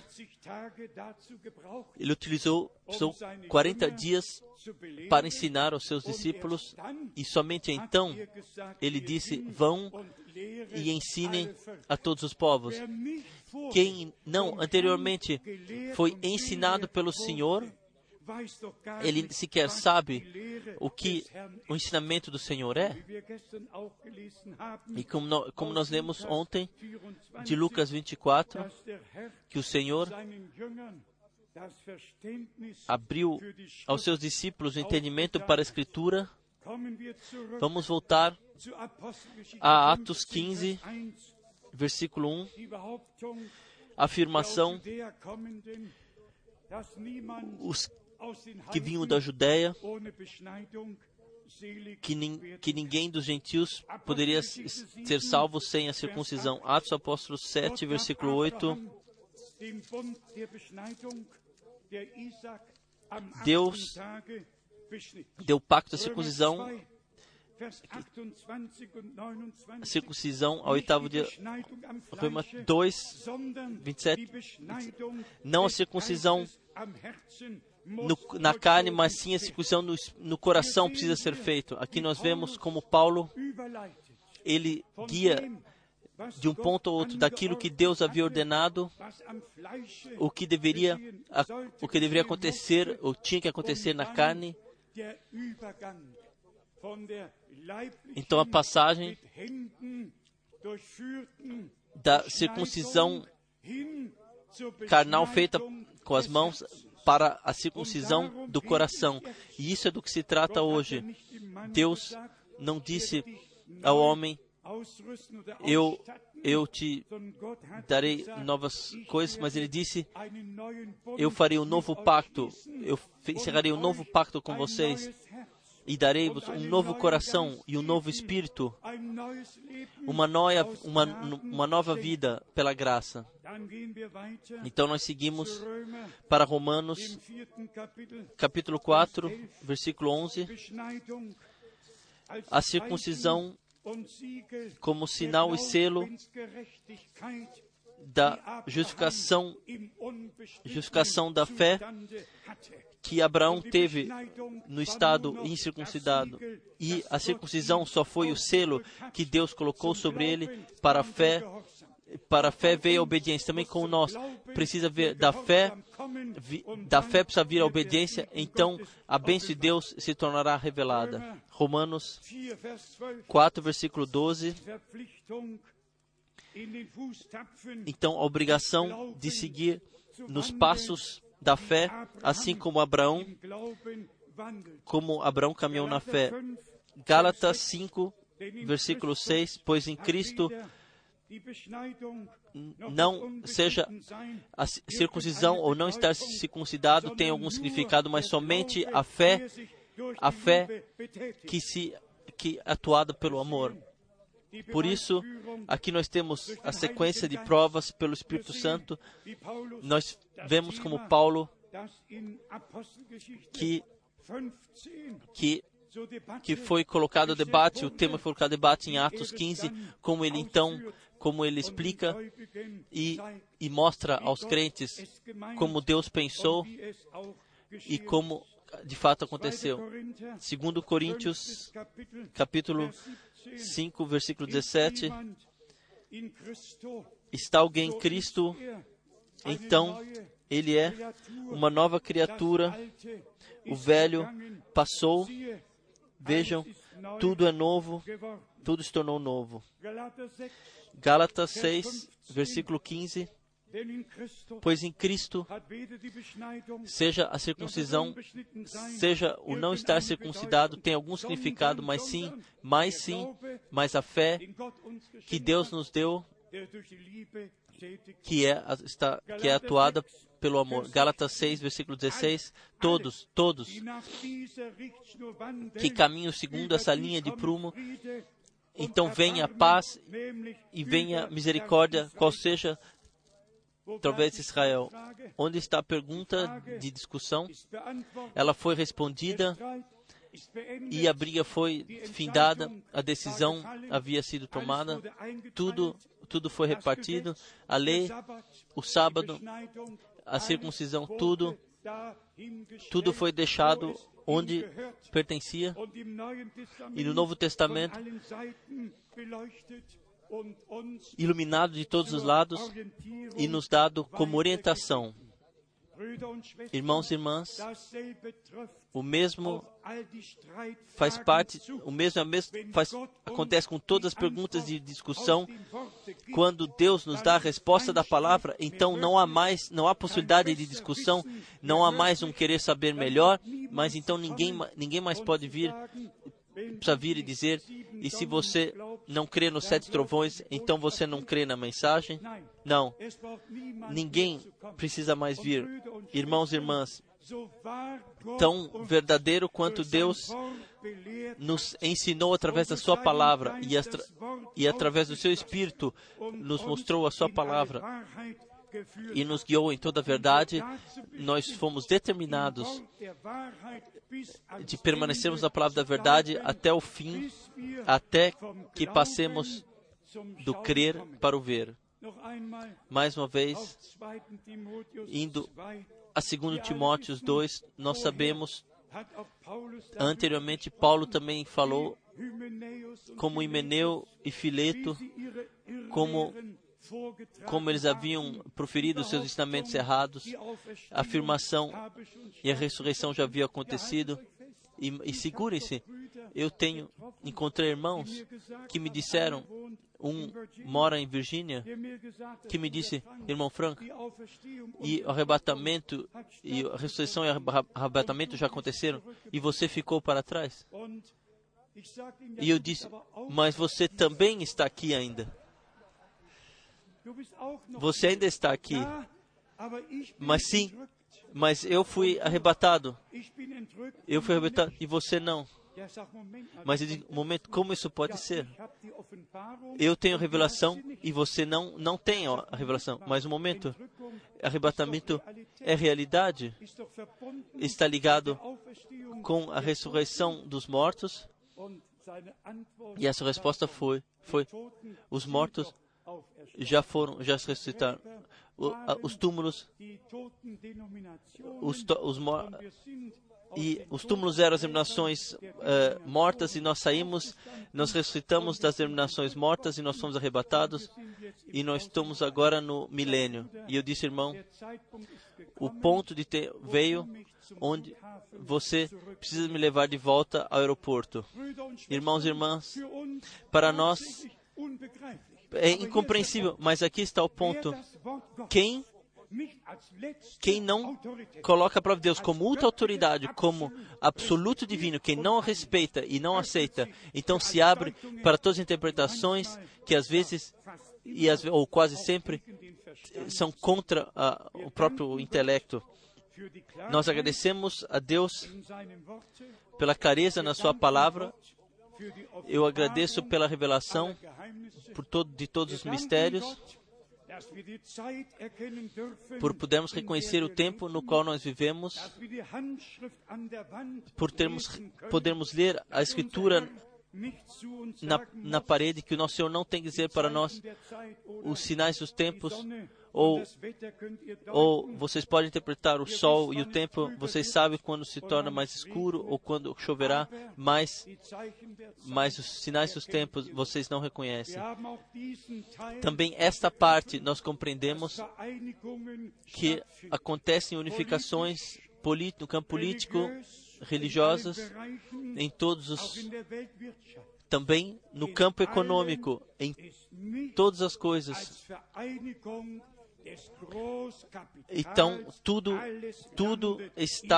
Speaker 1: Ele utilizou 40 dias para ensinar aos seus discípulos, e somente então Ele disse: vão e ensinem a todos os povos. Quem não anteriormente foi ensinado pelo Senhor, ele sequer sabe o que o ensinamento do Senhor é. E como nós lemos ontem, de Lucas 24, que o Senhor abriu aos seus discípulos o entendimento para a Escritura. Vamos voltar a Atos 15, versículo 1. A afirmação: os que vinham da Judéia, que ninguém dos gentios poderia ser salvo sem a circuncisão. Atos Apóstolos 7, versículo 8. Deus deu o pacto da circuncisão, ao oitavo dia. Roma 2, 27. Não a circuncisão na carne, mas sim a circuncisão no coração precisa ser feito. Aqui nós vemos como Paulo, ele guia de um ponto ao outro daquilo que Deus havia ordenado, o que deveria acontecer, ou tinha que acontecer na carne. Então a passagem da circuncisão carnal feita com as mãos para a circuncisão do coração. E isso é do que se trata hoje. Deus não disse ao homem: eu te darei novas coisas, mas Ele disse: eu farei um novo pacto, eu encerrarei um novo pacto com vocês, e darei-vos um novo coração e um novo espírito, uma nova vida pela graça. Então nós seguimos para Romanos, capítulo 4, versículo 11. A circuncisão como sinal e selo da justificação da fé que Abraão teve no estado incircuncidado. E a circuncisão só foi o selo que Deus colocou sobre ele para a fé. Para a fé veio a obediência. Também como nós, precisa ver da fé precisa vir a obediência, então a bênção de Deus se tornará revelada. Romanos 4, versículo 12. Então a obrigação de seguir nos passos da fé, assim como Abraão caminhou na fé. Gálatas 5, versículo 6, pois em Cristo não seja a circuncisão ou não estar circuncidado tem algum significado, mas somente a fé que é atuada pelo amor. Por isso, aqui nós temos a sequência de provas pelo Espírito Santo. Nós vemos como Paulo que foi colocado a debate, o tema foi colocado a debate em Atos 15, como ele explica e mostra aos crentes como Deus pensou e como de fato aconteceu. 2 Coríntios, capítulo 5, versículo 17. Está alguém em Cristo, então ele é uma nova criatura, o velho passou, vejam, tudo é novo, tudo se tornou novo. Gálatas 6, versículo 15. Pois em Cristo, seja a circuncisão, seja o não estar circuncidado, tem algum significado, mas a fé que Deus nos deu, que é atuada pelo amor. Gálatas 6, versículo 16, todos que caminham segundo essa linha de prumo, então venha a paz e venha a misericórdia, qual seja através de Israel. Onde está a pergunta de discussão? Ela foi respondida e a briga foi findada, a decisão havia sido tomada, tudo foi repartido, a lei, o sábado, a circuncisão, tudo foi deixado onde pertencia, e no Novo Testamento, iluminado de todos os lados e nos dado como orientação. Irmãos e irmãs, o mesmo faz parte, acontece com todas as perguntas de discussão. Quando Deus nos dá a resposta da palavra, então não há possibilidade de discussão, não há mais um querer saber melhor, mas então ninguém mais pode precisa vir e dizer, e se você não crê nos 7 trovões, então você não crê na mensagem? Não. Ninguém precisa mais vir. Irmãos e irmãs, tão verdadeiro quanto Deus nos ensinou através da sua palavra e através do seu Espírito nos mostrou a sua palavra e nos guiou em toda a verdade, nós fomos determinados de permanecermos na palavra da verdade até o fim, até que passemos do crer para o ver. Mais uma vez, indo a 2 Timóteo 2, nós sabemos, anteriormente Paulo também falou, como Himeneu e Fileto, como eles haviam proferido seus ensinamentos errados, a afirmação e a ressurreição já haviam acontecido. E segurem-se, encontrei irmãos que me disseram, um mora em Virgínia, que me disse, irmão Frank, e o arrebatamento, e a ressurreição e o arrebatamento já aconteceram, e você ficou para trás. E eu disse, mas você também está aqui ainda. Você ainda está aqui. Mas sim, mas eu fui arrebatado. E você não. Mas eu digo, momento, como isso pode ser? Eu tenho revelação e você não tem a revelação. Mas o momento, arrebatamento é realidade. Está ligado com a ressurreição dos mortos. E essa resposta foi os mortos já se ressuscitaram. Os túmulos, os túmulos eram as denominações mortas, e nós ressuscitamos das denominações mortas e nós fomos arrebatados, e nós estamos agora no milênio. E eu disse, irmão, o ponto veio onde você precisa me levar de volta ao aeroporto. Irmãos e irmãs, para nós é incompreensível, mas aqui está o ponto. Quem não coloca a palavra de Deus como ultra autoridade, como absoluto divino, quem não a respeita e não aceita, então se abre para todas as interpretações que às vezes, ou quase sempre, são contra o próprio intelecto. Nós agradecemos a Deus pela clareza na sua palavra. Eu agradeço pela revelação de todos os mistérios, por podermos reconhecer o tempo no qual nós vivemos, por podermos ler a Escritura na parede, que o nosso Senhor não tem que dizer para nós os sinais dos tempos, ou vocês podem interpretar o sol e o tempo, vocês sabem quando se torna mais escuro ou quando choverá, mas os sinais dos tempos vocês não reconhecem. Também esta parte nós compreendemos que acontecem unificações no campo político, religiosas, em também no campo econômico, em todas as coisas. Então, tudo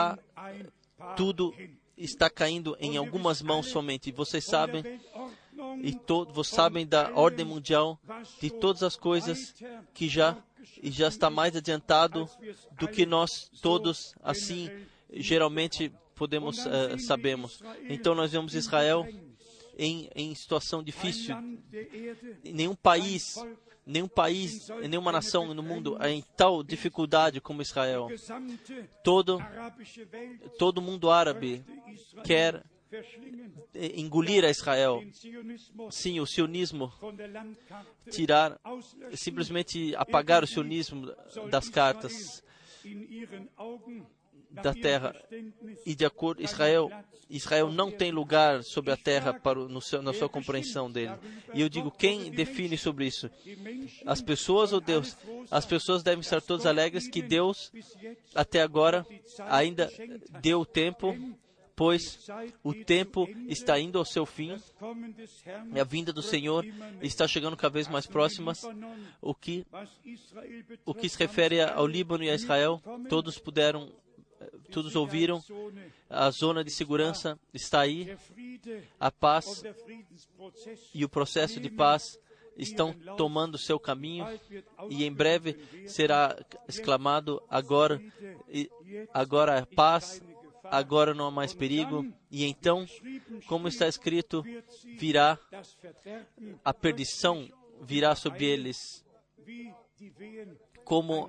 Speaker 1: está caindo em algumas mãos somente. E vocês sabem, E todos sabem da ordem mundial, de todas as coisas que já está mais adiantado do que nós todos, assim, geralmente sabemos. Então nós vemos Israel em situação difícil. Nenhum país, nenhuma nação no mundo é em tal dificuldade como Israel. Todo o mundo árabe quer engolir a Israel. Sim, o sionismo, simplesmente apagar o sionismo das cartas da terra. E de acordo, Israel não tem lugar sobre a terra na sua compreensão dele. E eu digo, quem define sobre isso? As pessoas ou Deus? As pessoas devem estar todas alegres que Deus, até agora, ainda deu o tempo, pois o tempo está indo ao seu fim, e a vinda do Senhor está chegando cada vez mais próxima. O que se refere ao Líbano e a Israel, todos ouviram, a zona de segurança está aí, a paz e o processo de paz estão tomando seu caminho, e em breve será exclamado, agora é paz, agora não há mais perigo. E então, como está escrito, virá a perdição, virá sobre eles, como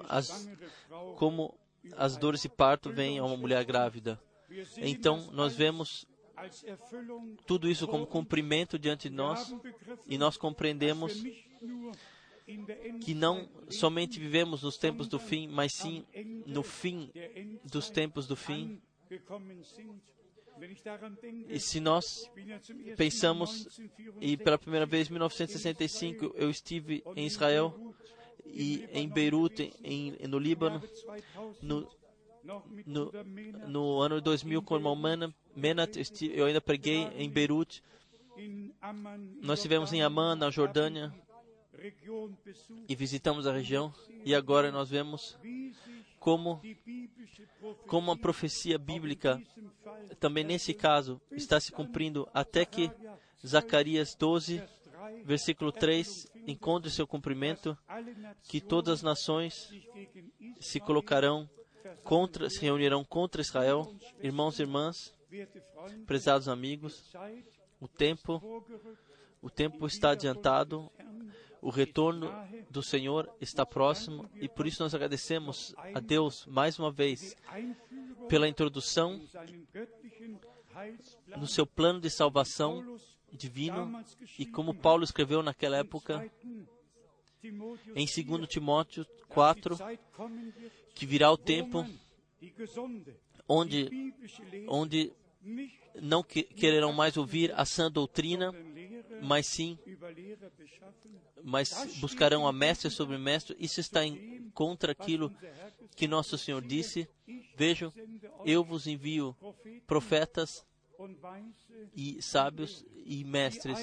Speaker 1: as dores de parto vêm a uma mulher grávida. Então, nós vemos tudo isso como cumprimento diante de nós, e nós compreendemos que não somente vivemos nos tempos do fim, mas sim no fim dos tempos do fim. E se nós pensamos, e pela primeira vez em 1965 eu estive em Israel e em Beirute, no Líbano, no ano 2000 com o irmão Menat, eu ainda preguei em Beirute. Nós estivemos em Amman, na Jordânia, e visitamos a região, e agora nós vemos como a profecia bíblica, também nesse caso, está se cumprindo, até que Zacarias 12, versículo 3, encontre seu cumprimento, que todas as nações se reunirão contra Israel. Irmãos e irmãs, prezados amigos, o tempo está adiantado, o retorno do Senhor está próximo, e por isso nós agradecemos a Deus mais uma vez pela introdução no seu plano de salvação divino, e como Paulo escreveu naquela época, em 2 Timóteo 4, que virá o tempo onde não quererão mais ouvir a sã doutrina, mas buscarão a mestre sobre mestre. Isso está contra aquilo que nosso Senhor disse: vejam, eu vos envio profetas e sábios e mestres.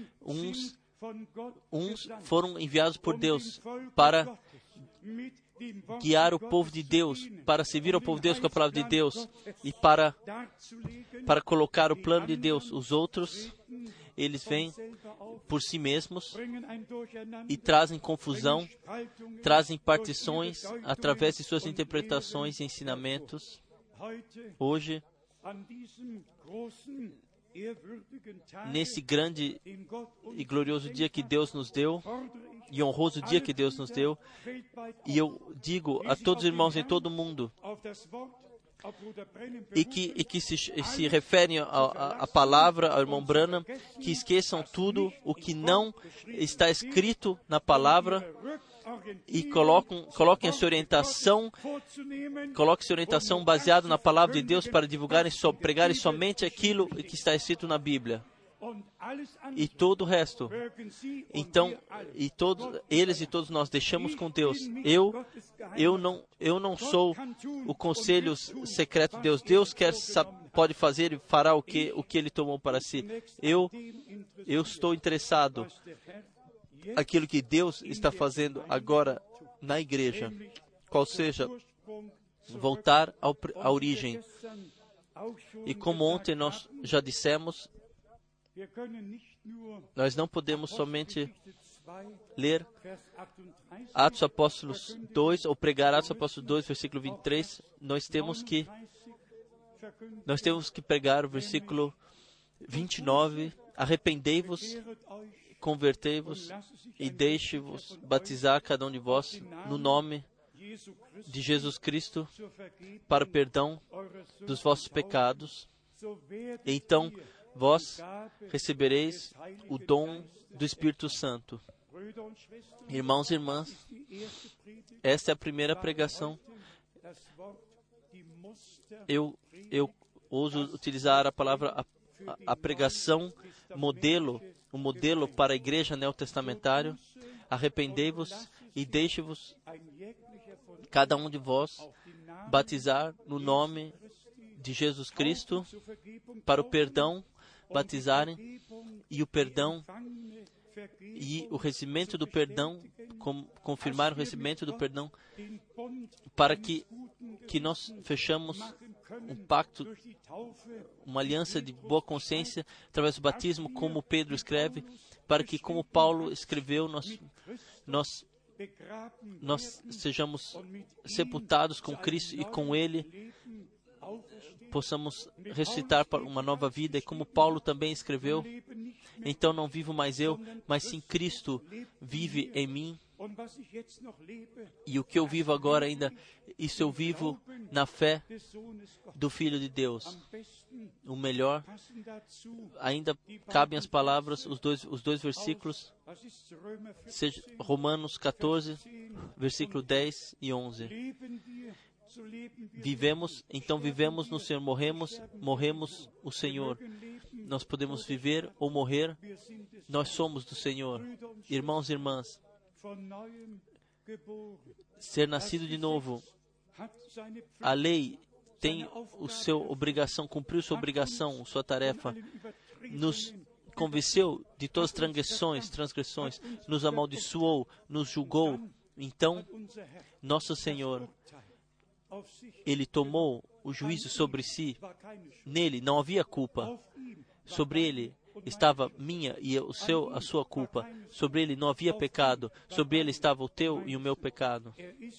Speaker 1: Uns foram enviados por Deus para guiar o povo de Deus, para servir ao povo de Deus com a palavra de Deus, e para colocar o plano de Deus. Os outros, eles vêm por si mesmos e trazem confusão, trazem partições através de suas interpretações e ensinamentos. Hoje, nesse grande e glorioso dia que Deus nos deu, e honroso dia que Deus nos deu, e eu digo a todos os irmãos em todo o mundo, e que se referem à palavra, ao irmão Branham, que esqueçam tudo o que não está escrito na palavra, e coloquem a sua orientação, baseada na palavra de Deus, para pregarem somente aquilo que está escrito na Bíblia. E todo o resto, então, eles e todos nós deixamos com Deus. Eu não sou o conselho secreto de Deus. Deus pode fazer e fará o que Ele tomou para si. Eu estou interessado naquilo que Deus está fazendo agora na igreja, qual seja voltar à origem. E como ontem nós já dissemos, Nós não podemos somente ler Atos dos Apóstolos 2, ou pregar Atos dos Apóstolos 2, versículo 23. Nós temos que pregar o versículo 29. Arrependei-vos, convertei-vos e deixe-vos batizar cada um de vós no nome de Jesus Cristo para o perdão dos vossos pecados. Então vós recebereis o dom do Espírito Santo. Irmãos e irmãs, esta é a primeira pregação. Eu ouso utilizar a palavra a pregação modelo, o modelo para a igreja neotestamentária. Arrependei-vos e deixe-vos, cada um de vós, batizar no nome de Jesus Cristo para o perdão, batizarem e o perdão e o recebimento do perdão, confirmar o recebimento do perdão, para que nós fechamos um pacto, uma aliança de boa consciência através do batismo, como Pedro escreve, para que, como Paulo escreveu, nós sejamos sepultados com Cristo e com Ele possamos ressuscitar para uma nova vida. E como Paulo também escreveu, então não vivo mais eu, mas sim Cristo vive em mim. E o que eu vivo agora ainda, isso eu vivo na fé do Filho de Deus. O melhor, ainda cabem as palavras, os dois versículos, seja Romanos 14, versículo 10 e 11. Vivemos no Senhor, morremos o Senhor. Nós podemos viver ou morrer, nós somos do Senhor. Irmãos e irmãs, ser nascido de novo, a lei tem cumpriu sua obrigação, sua tarefa, nos convenceu de todas as transgressões, nos amaldiçoou, nos julgou. Então, nosso Senhor, Ele tomou o juízo sobre si. Nele não havia culpa. Sobre Ele estava minha e a sua culpa. Sobre Ele não havia pecado. Sobre Ele estava o teu e o meu pecado.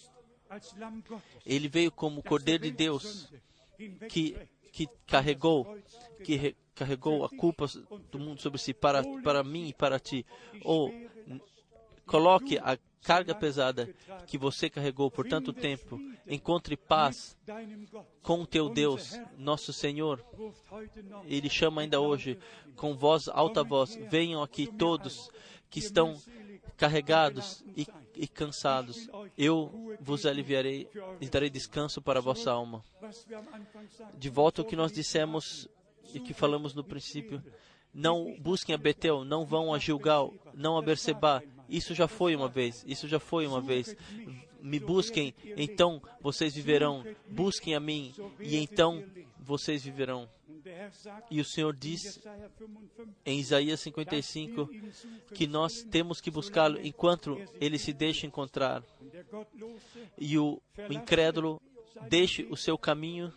Speaker 1: Ele veio como o Cordeiro de Deus que carregou a culpa do mundo sobre si, para mim e para ti. Coloque a carga pesada que você carregou por tanto tempo. Encontre paz com o teu Deus, nosso Senhor. Ele chama ainda hoje, com alta voz, venham aqui todos que estão carregados e cansados. Eu vos aliviarei e darei descanso para a vossa alma. De volta ao que nós dissemos e que falamos no princípio. Não busquem a Betel, não vão a Gilgal, não a Berseba. Isso já foi uma vez. Me busquem, então vocês viverão. Busquem a mim, e então vocês viverão. E o Senhor diz em Isaías 55 que nós temos que buscá-lo enquanto Ele se deixa encontrar. E o incrédulo deixe o seu caminho,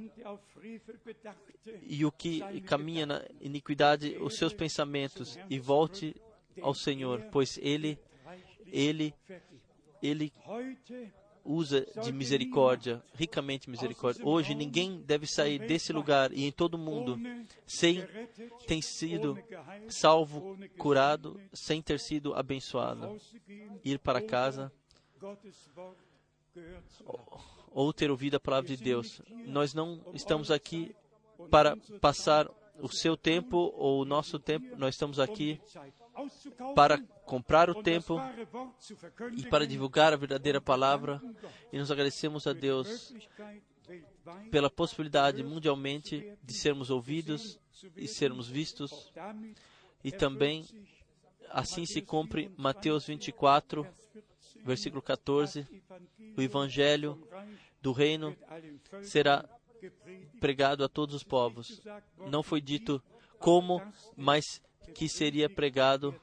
Speaker 1: e o que caminha na iniquidade, os seus pensamentos, e volte ao Senhor, pois Ele usa de misericórdia, ricamente misericórdia. Hoje ninguém deve sair desse lugar e em todo o mundo sem ter sido salvo, curado, sem ter sido abençoado. Ir para casa ou ter ouvido a palavra de Deus. Nós não estamos aqui para passar o seu tempo ou o nosso tempo. Nós estamos aqui para comprar o tempo e para divulgar a verdadeira palavra. E nos agradecemos a Deus pela possibilidade mundialmente de sermos ouvidos e sermos vistos. E também assim se cumpre Mateus 24, versículo 14, o Evangelho do Reino será pregado a todos os povos. Não foi dito como, mas que seria pregado.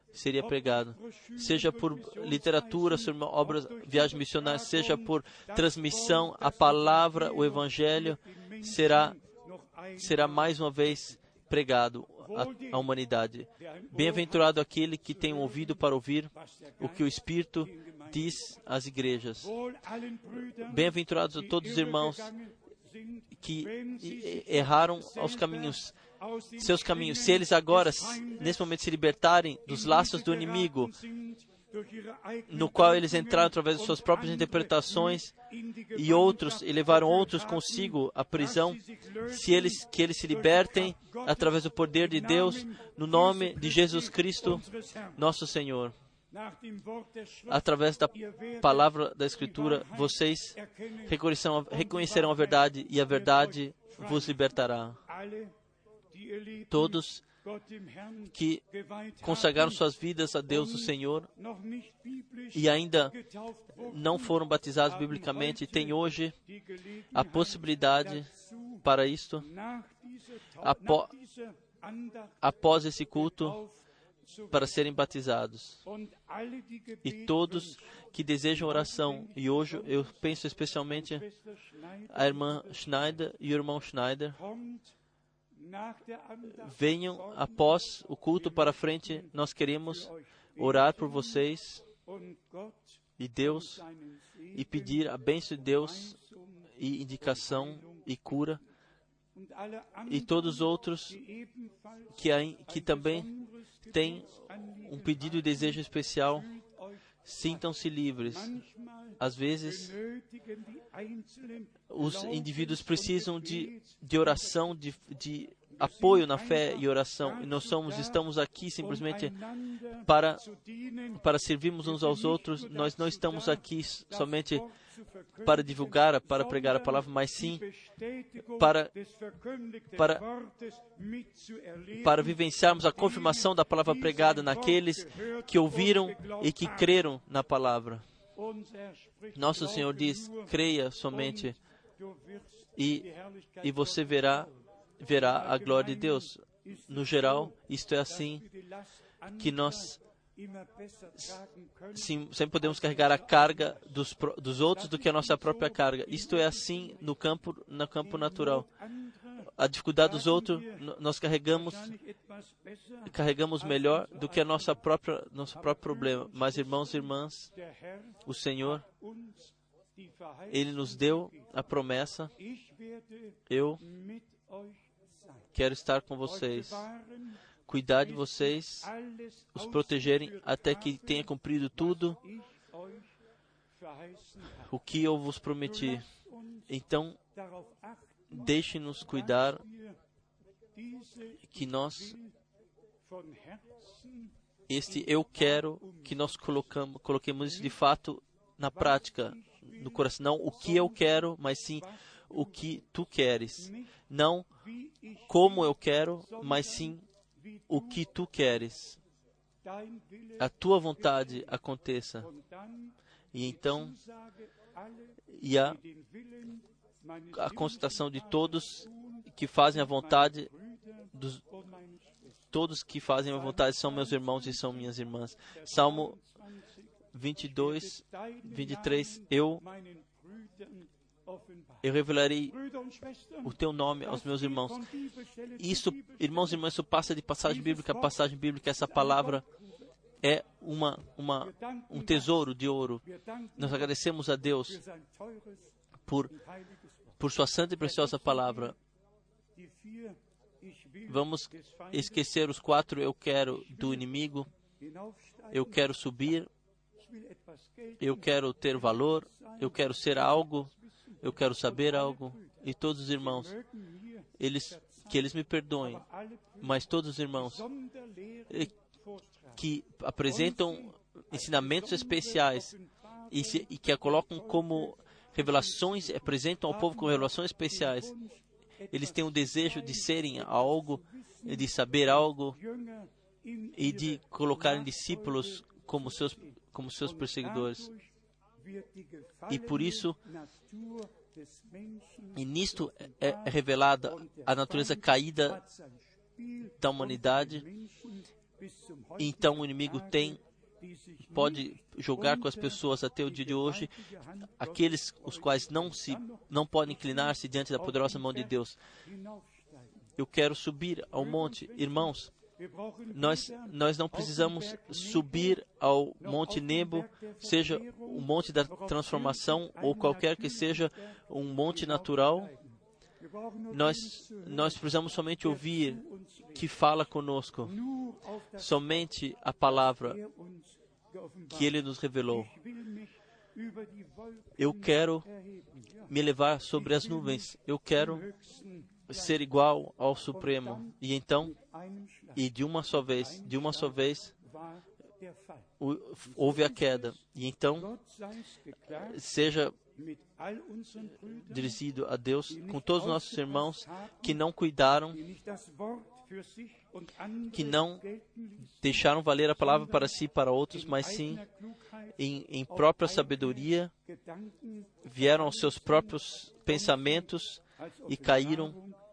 Speaker 1: Seja por literatura, sobre obras, viagem missionária, seja por transmissão, a palavra, o Evangelho será mais uma vez pregado. a humanidade. Bem-aventurado aquele que tem um ouvido para ouvir o que o Espírito diz às igrejas. Bem-aventurados a todos os irmãos que erraram aos caminhos, seus caminhos. Se eles agora, nesse momento, se libertarem dos laços do inimigo, no qual eles entraram através de suas próprias interpretações e levaram outros consigo à prisão, que eles se libertem através do poder de Deus, no nome de Jesus Cristo, nosso Senhor. Através da palavra da Escritura, vocês reconhecerão a verdade e a verdade vos libertará. Todos que consagraram suas vidas a Deus, o Senhor, e ainda não foram batizados biblicamente, têm hoje a possibilidade para isto, após esse culto, para serem batizados. E todos que desejam oração, e hoje eu penso especialmente a irmã Schneider e o irmão Schneider, venham após o culto para frente. Nós queremos orar por vocês e Deus, e pedir a bênção de Deus e indicação e cura, e todos os outros que também têm um pedido e desejo especial, sintam-se livres. Às vezes, os indivíduos precisam de oração, de apoio na fé e oração. E nós estamos aqui simplesmente para servirmos uns aos outros. Nós não estamos aqui somente para divulgar, para pregar a palavra, mas sim para vivenciarmos a confirmação da palavra pregada naqueles que ouviram e que creram na palavra. Nosso Senhor diz: creia somente e você verá a glória de Deus. No geral, isto é assim que nós sempre podemos carregar a carga dos outros do que a nossa própria carga. Isto é assim no campo natural. A dificuldade dos outros nós carregamos melhor do que nosso próprio problema. Mas, irmãos e irmãs, o Senhor, Ele nos deu a promessa: eu quero estar com vocês, cuidar de vocês, os protegerem até que tenha cumprido tudo o que eu vos prometi. Então, deixe-nos cuidar que nós, eu quero que nós coloquemos isso de fato na prática, no coração. Não o que eu quero, mas sim o que tu queres. Não como eu quero, mas sim o que tu queres. A tua vontade aconteça. E então, a constatação de todos que fazem a vontade, todos que fazem a vontade são meus irmãos e são minhas irmãs. Salmo 22, 23, eu revelarei o teu nome aos meus irmãos. Isso, irmãos e irmãs, isso passa de passagem bíblica a passagem bíblica. Essa palavra é um tesouro de ouro. Nós agradecemos a Deus por sua santa e preciosa palavra. Vamos esquecer os 4 eu quero do inimigo. Eu quero subir. Eu quero ter valor. Eu quero ser algo. Eu quero saber algo. E todos os irmãos, que eles me perdoem, mas todos os irmãos que apresentam ensinamentos especiais e que a colocam como revelações, apresentam ao povo como revelações especiais, eles têm o desejo de serem algo, de saber algo e de colocarem discípulos como seus perseguidores. E por isso, e nisto é revelada a natureza caída da humanidade. Então o inimigo pode jogar com as pessoas até o dia de hoje, aqueles os quais não podem inclinar-se diante da poderosa mão de Deus. eu quero subir ao monte. Irmãos, nós não precisamos subir ao Monte Nebo, seja o Monte da Transformação ou qualquer que seja um monte natural. Nós precisamos somente ouvir que fala conosco, somente a palavra que Ele nos revelou. Eu quero me elevar sobre as nuvens, eu quero ser igual ao Supremo. E então, de uma só vez, houve a queda. E então, seja dirigido a Deus com todos os nossos irmãos que não cuidaram, que não deixaram valer a palavra para si e para outros, mas sim, em própria sabedoria, vieram aos seus próprios pensamentos e caíram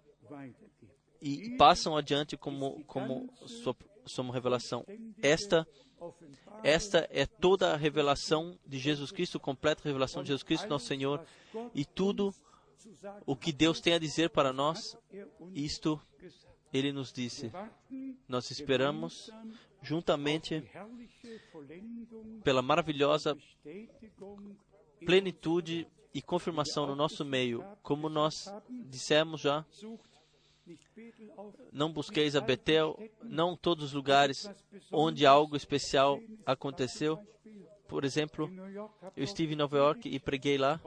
Speaker 1: e passam adiante como sua revelação. Esta é toda a revelação de Jesus Cristo, completa revelação de Jesus Cristo, nosso Senhor, e tudo o que Deus tem a dizer para nós, isto Ele nos disse. Nós esperamos juntamente pela maravilhosa plenitude e confirmação no nosso meio. Como nós dissemos já, não busqueis a Betel, não todos os lugares onde algo especial aconteceu. Por exemplo, eu estive em Nova York e preguei lá.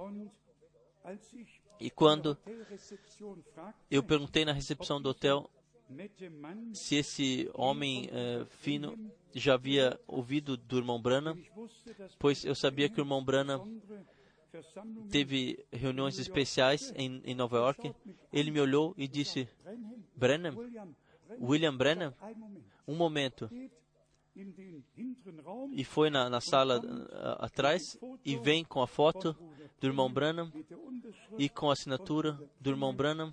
Speaker 1: E quando eu perguntei na recepção do hotel se esse homem fino já havia ouvido do irmão Branham, pois eu sabia que o irmão Branham teve reuniões especiais em Nova York. Ele me olhou e disse: Branham, William Branham, um momento. E foi na sala atrás e vem com a foto do irmão Branham e com a assinatura do irmão Branham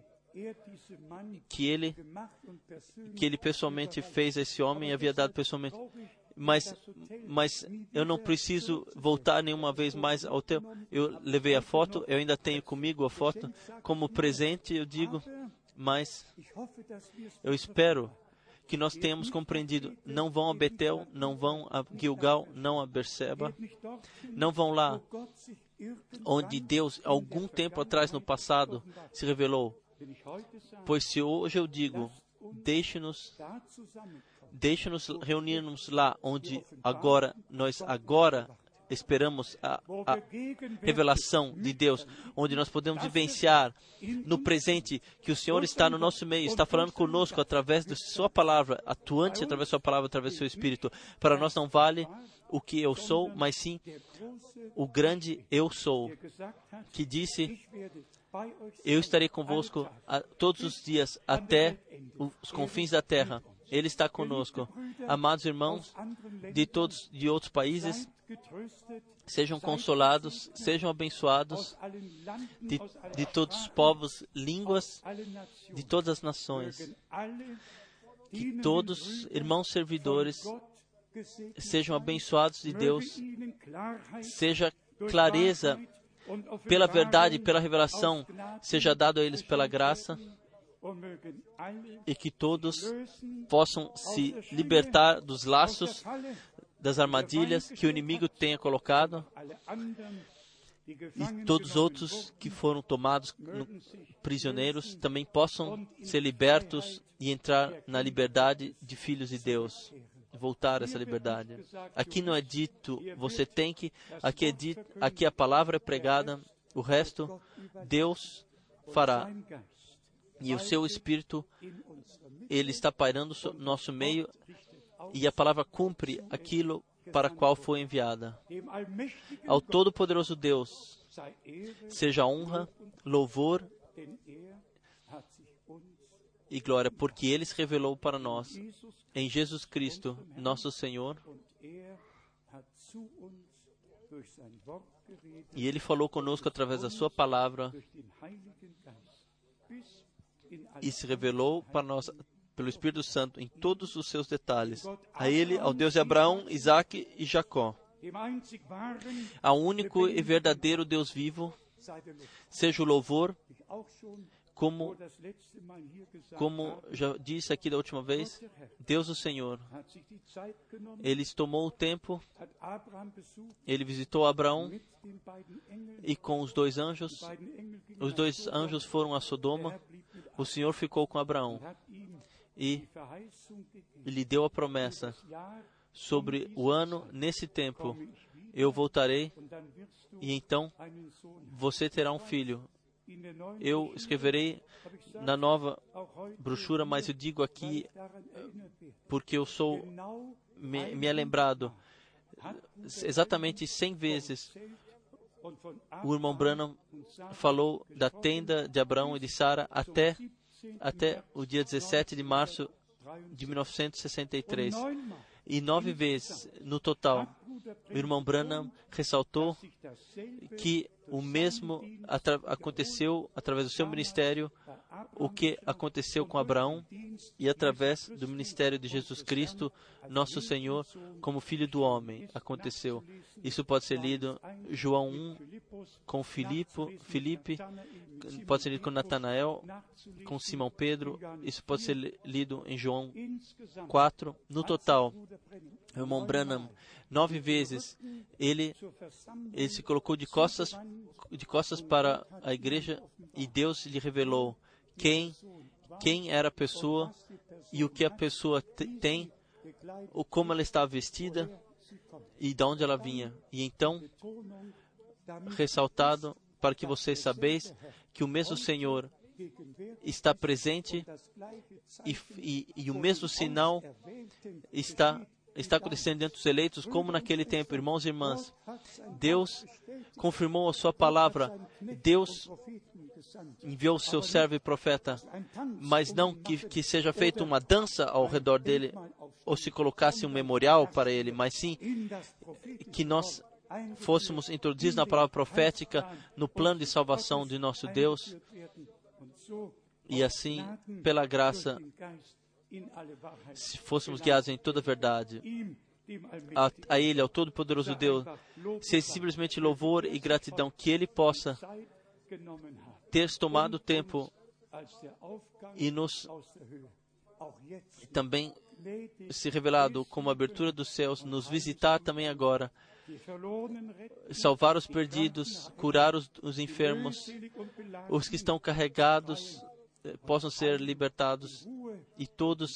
Speaker 1: que ele pessoalmente fez a esse homem e havia dado pessoalmente. Mas eu não preciso voltar nenhuma vez mais ao hotel. Eu levei a foto, eu ainda tenho comigo a foto como presente, eu digo, mas eu espero que nós tenhamos compreendido. Não vão a Betel, não vão a Gilgal, não a Berseba, não vão lá onde Deus, algum tempo atrás no passado, se revelou. Pois se hoje eu digo, deixe-nos reunirmos lá onde nós esperamos a revelação de Deus, onde nós podemos vivenciar no presente que o Senhor está no nosso meio, está falando conosco através de sua palavra, atuante através de sua palavra, através do seu Espírito. Para nós não vale o que eu sou, mas sim o grande eu sou, que disse: eu estarei convosco todos os dias até os confins da terra. Ele está conosco. Amados irmãos de outros países, sejam consolados, sejam abençoados, de todos os povos, línguas, de todas as nações. Que todos, irmãos servidores, sejam abençoados de Deus, seja clareza pela verdade, pela revelação, seja dado a eles pela graça, e que todos possam se libertar dos laços, das armadilhas que o inimigo tenha colocado, e todos os outros que foram tomados prisioneiros também possam ser libertos e entrar na liberdade de filhos de Deus. Voltar a essa liberdade. Aqui não é dito, você tem que, aqui a palavra é pregada, o resto Deus fará. E o seu Espírito, Ele está pairando no nosso meio, e a palavra cumpre aquilo para qual foi enviada. Ao Todo-Poderoso Deus, seja honra, louvor e glória, porque Ele se revelou para nós em Jesus Cristo, nosso Senhor, e Ele falou conosco através da sua palavra e se revelou para nós pelo Espírito Santo em todos os seus detalhes. A Ele, ao Deus de Abraão, Isaque e Jacó, ao único e verdadeiro Deus vivo, seja o louvor, Como já disse aqui da última vez, Deus o Senhor, Ele tomou o tempo, Ele visitou Abraão e com os dois anjos foram a Sodoma, o Senhor ficou com Abraão e lhe deu a promessa sobre o ano, nesse tempo eu voltarei e então você terá um filho. Eu escreverei na nova brochura, mas eu digo aqui porque eu sou me é lembrado exatamente 100 vezes. O irmão Branham falou da tenda de Abraão e de Sara até o dia 17 de março de 1963. E 9 vezes no total, o irmão Branham ressaltou que o mesmo aconteceu através do seu ministério, o que aconteceu com Abraão e através do ministério de Jesus Cristo, nosso Senhor, como Filho do Homem, aconteceu. Isso pode ser lido em João 1, com Filipe, pode ser lido com Natanael, com Simão Pedro, isso pode ser lido em João 4. No total, o irmão Branham, 9 vezes, ele se colocou de costas para a igreja e Deus lhe revelou quem era a pessoa e o que a pessoa tem, ou como ela estava vestida e de onde ela vinha. E então, ressaltado para que vocês sabeis que o mesmo Senhor está presente e o mesmo sinal está acontecendo dentro dos eleitos, como naquele tempo. Irmãos e irmãs, Deus confirmou a sua palavra. Deus enviou o seu servo e profeta, mas não que seja feita uma dança ao redor dele, ou se colocasse um memorial para ele, mas sim que nós fôssemos introduzidos na palavra profética, no plano de salvação de nosso Deus, e assim, pela graça, se fôssemos guiados em toda a verdade, a Ele, ao Todo-Poderoso Deus, ser simplesmente louvor e gratidão, que Ele possa ter tomado o tempo e nos também se revelado como a abertura dos céus, nos visitar também agora, salvar os perdidos, curar os enfermos, os que estão carregados possam ser libertados e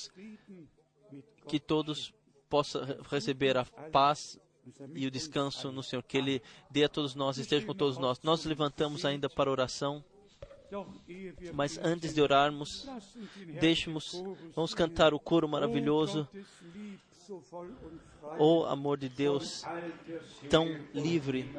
Speaker 1: que todos possam receber a paz e o descanso no Senhor, que Ele dê a todos nós, esteja com todos nós. Nós levantamos ainda para oração, mas antes de orarmos, vamos cantar o coro maravilhoso, O amor de Deus, tão livre.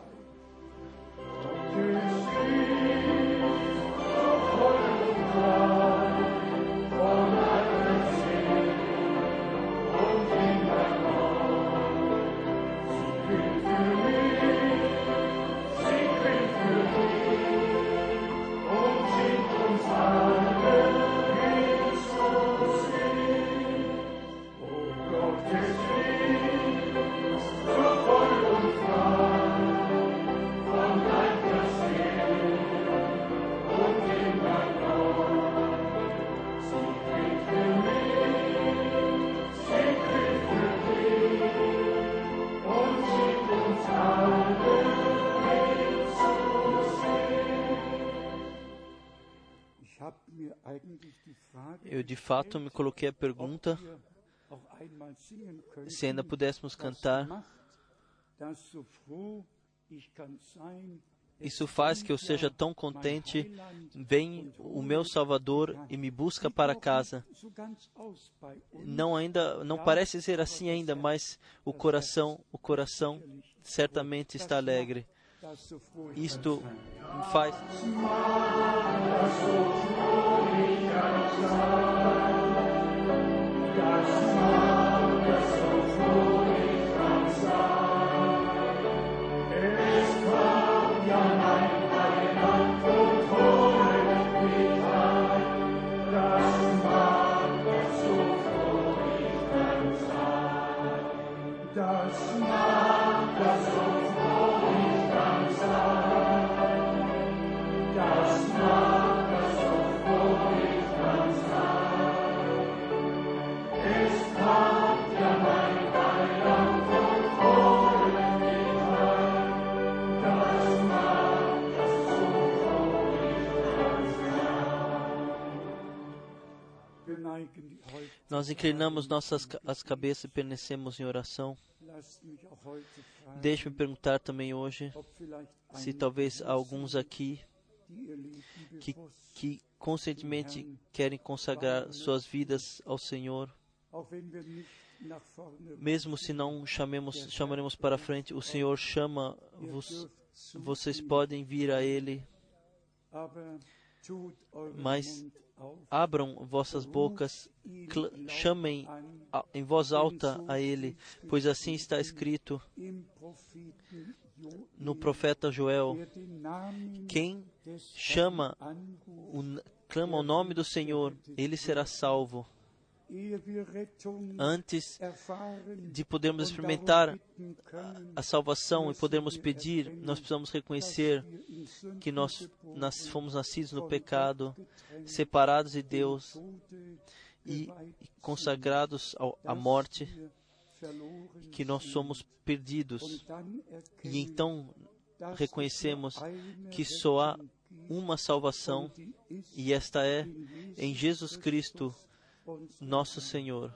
Speaker 1: Eu de fato me coloquei a pergunta se ainda pudéssemos cantar. Isso faz que eu seja tão contente. Vem o meu Salvador e me busca para casa. Não parece ser assim ainda, mas o coração certamente está alegre. Isto faz
Speaker 2: Das
Speaker 1: Nós inclinamos as cabeças e permanecemos em oração. Deixe-me perguntar também hoje se talvez há alguns aqui que conscientemente querem consagrar suas vidas ao Senhor. Mesmo se não chamaremos para frente, o Senhor chama-vos, vocês podem vir a Ele, mas abram vossas bocas, chamem em voz alta a Ele, pois assim está escrito no profeta Joel: quem clama o nome do Senhor, ele será salvo. Antes de podermos experimentar a salvação e podermos pedir, nós precisamos reconhecer que nós fomos nascidos no pecado, separados de Deus e consagrados à morte, que nós somos perdidos. E então reconhecemos que só há uma salvação, e esta é em Jesus Cristo, nosso Senhor.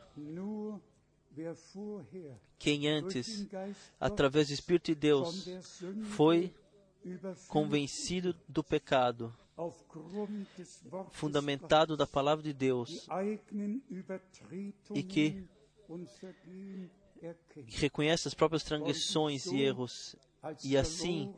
Speaker 1: Quem antes, através do Espírito de Deus, foi convencido do pecado, fundamentado da Palavra de Deus, e que reconhece as próprias transgressões e erros, e assim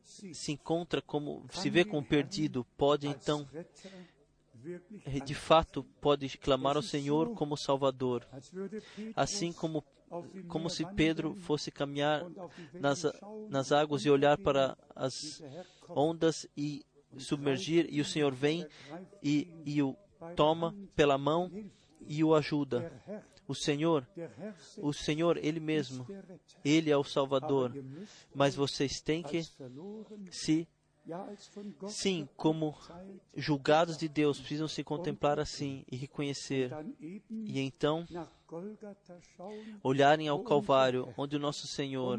Speaker 1: se vê como perdido, pode então de fato pode clamar ao Senhor como Salvador, assim como se Pedro fosse caminhar nas águas e olhar para as ondas e submergir, e o Senhor vem e o toma pela mão e o ajuda. O Senhor, Ele mesmo, Ele é o Salvador, mas vocês têm que sim, como julgados de Deus, precisam se contemplar assim e reconhecer, e então olharem ao Calvário, onde o nosso Senhor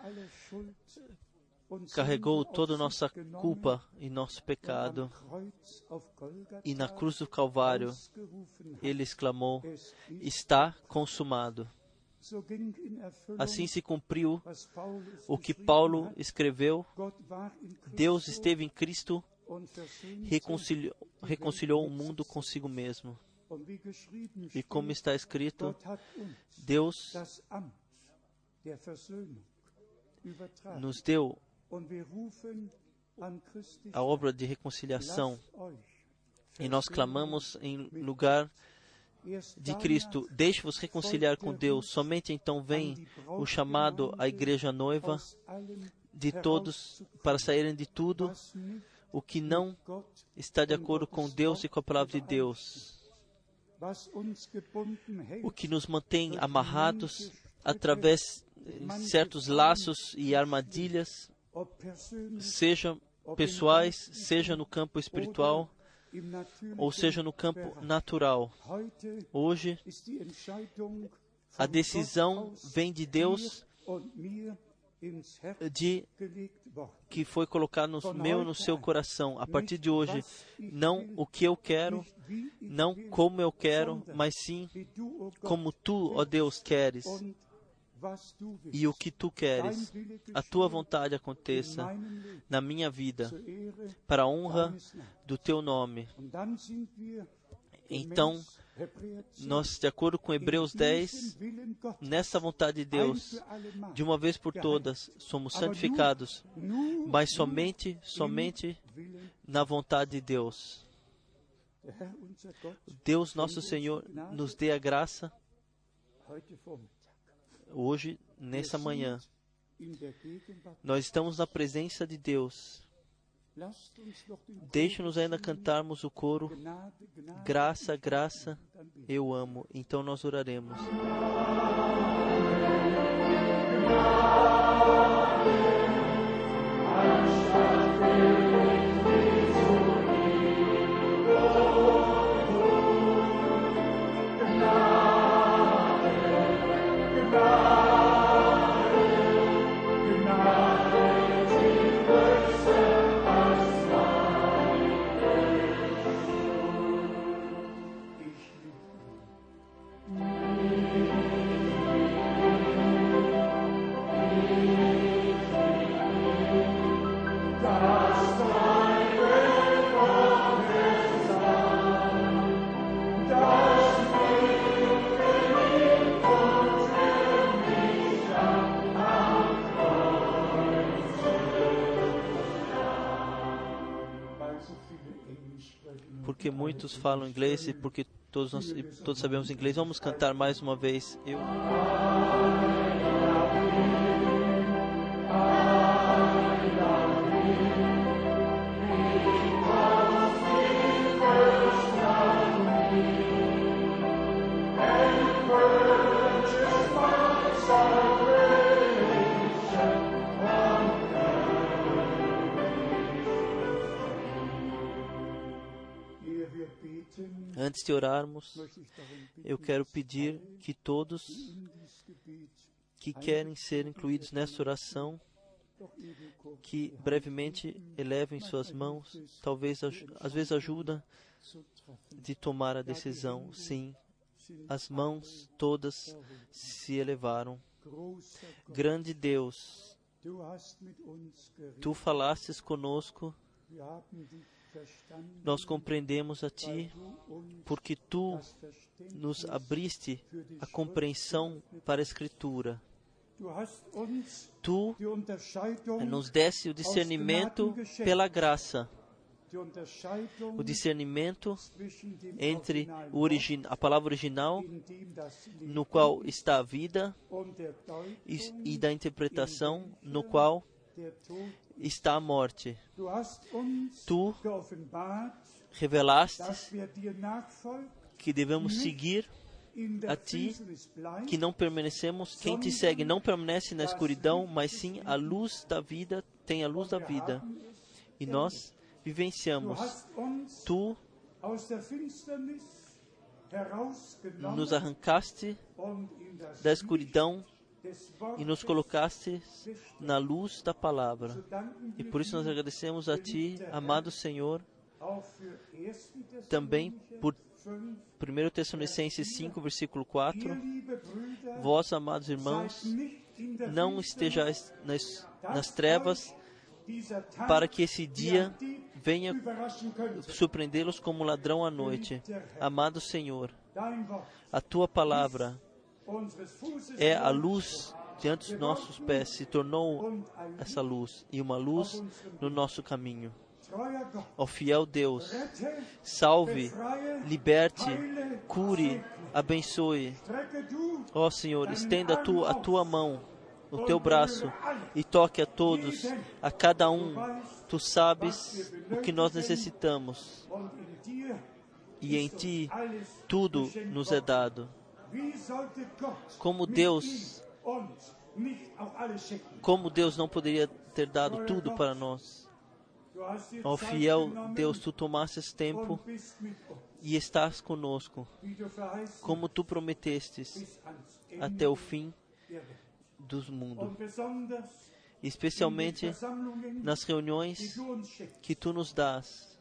Speaker 1: carregou toda a nossa culpa e nosso pecado, e na cruz do Calvário Ele exclamou: está consumado. Assim se cumpriu o que Paulo escreveu: Deus esteve em Cristo, reconciliou o mundo consigo mesmo. E como está escrito, Deus nos deu a obra de reconciliação, e nós clamamos em lugar de Cristo: deixe-vos reconciliar com Deus. Somente então vem o chamado à igreja noiva de todos, para saírem de tudo o que não está de acordo com Deus e com a palavra de Deus, o que nos mantém amarrados através de certos laços e armadilhas, seja pessoais, seja no campo espiritual, ou seja no campo natural. Hoje, a decisão vem de Deus, que foi colocado no seu coração. A partir de hoje, não o que eu quero, não como eu quero, mas sim como Tu, ó Deus, queres, e o que Tu queres. A Tua vontade aconteça na minha vida, para a honra do Teu nome. Então, nós, de acordo com Hebreus 10, nessa vontade de Deus, de uma vez por todas, somos santificados, mas somente na vontade de Deus. Deus, nosso Senhor, nos dê a graça hoje, nessa manhã. Nós estamos na presença de Deus. Deixe-nos ainda cantarmos o coro: graça, graça, eu amo. Então nós oraremos. porque muitos falam inglês e porque todos sabemos inglês. Vamos cantar mais uma vez. Antes de orarmos, eu quero pedir que todos que querem ser incluídos nessa oração, que brevemente elevem suas mãos, talvez às vezes ajuda de tomar a decisão. Sim, as mãos todas se elevaram. Grande Deus, Tu falastes conosco, nós compreendemos a Ti, porque Tu nos abriste a compreensão para a Escritura. Tu nos deste o discernimento pela graça, o discernimento entre a palavra original, no qual está a vida, e da interpretação, no qual está a morte. Tu revelastes que devemos seguir a Ti, que não permanecemos, quem Te segue não permanece na escuridão, mas sim a luz da vida, tem a luz da vida. E nós vivenciamos. Tu nos arrancaste da escuridão e nos colocaste na luz da palavra. E por isso nós agradecemos a Ti, amado Senhor, também por 1 Tessalonicenses 5, versículo 4. Vós, amados irmãos, não estejais nas trevas, para que esse dia venha surpreendê-los como ladrão à noite. Amado Senhor, a Tua palavra é a luz diante dos nossos pés, se tornou essa luz, e uma luz no nosso caminho. Ó fiel Deus, salve, liberte, cure, abençoe. Ó Senhor, estenda a Tua mão, o Teu braço, e toque a todos, a cada um. Tu sabes o que nós necessitamos, e em Ti tudo nos é dado. Como Deus não poderia ter dado tudo para nós? Ó fiel Deus, Tu tomastes tempo e estás conosco, como Tu prometestes, até o fim dos mundos. Especialmente nas reuniões que Tu nos dás,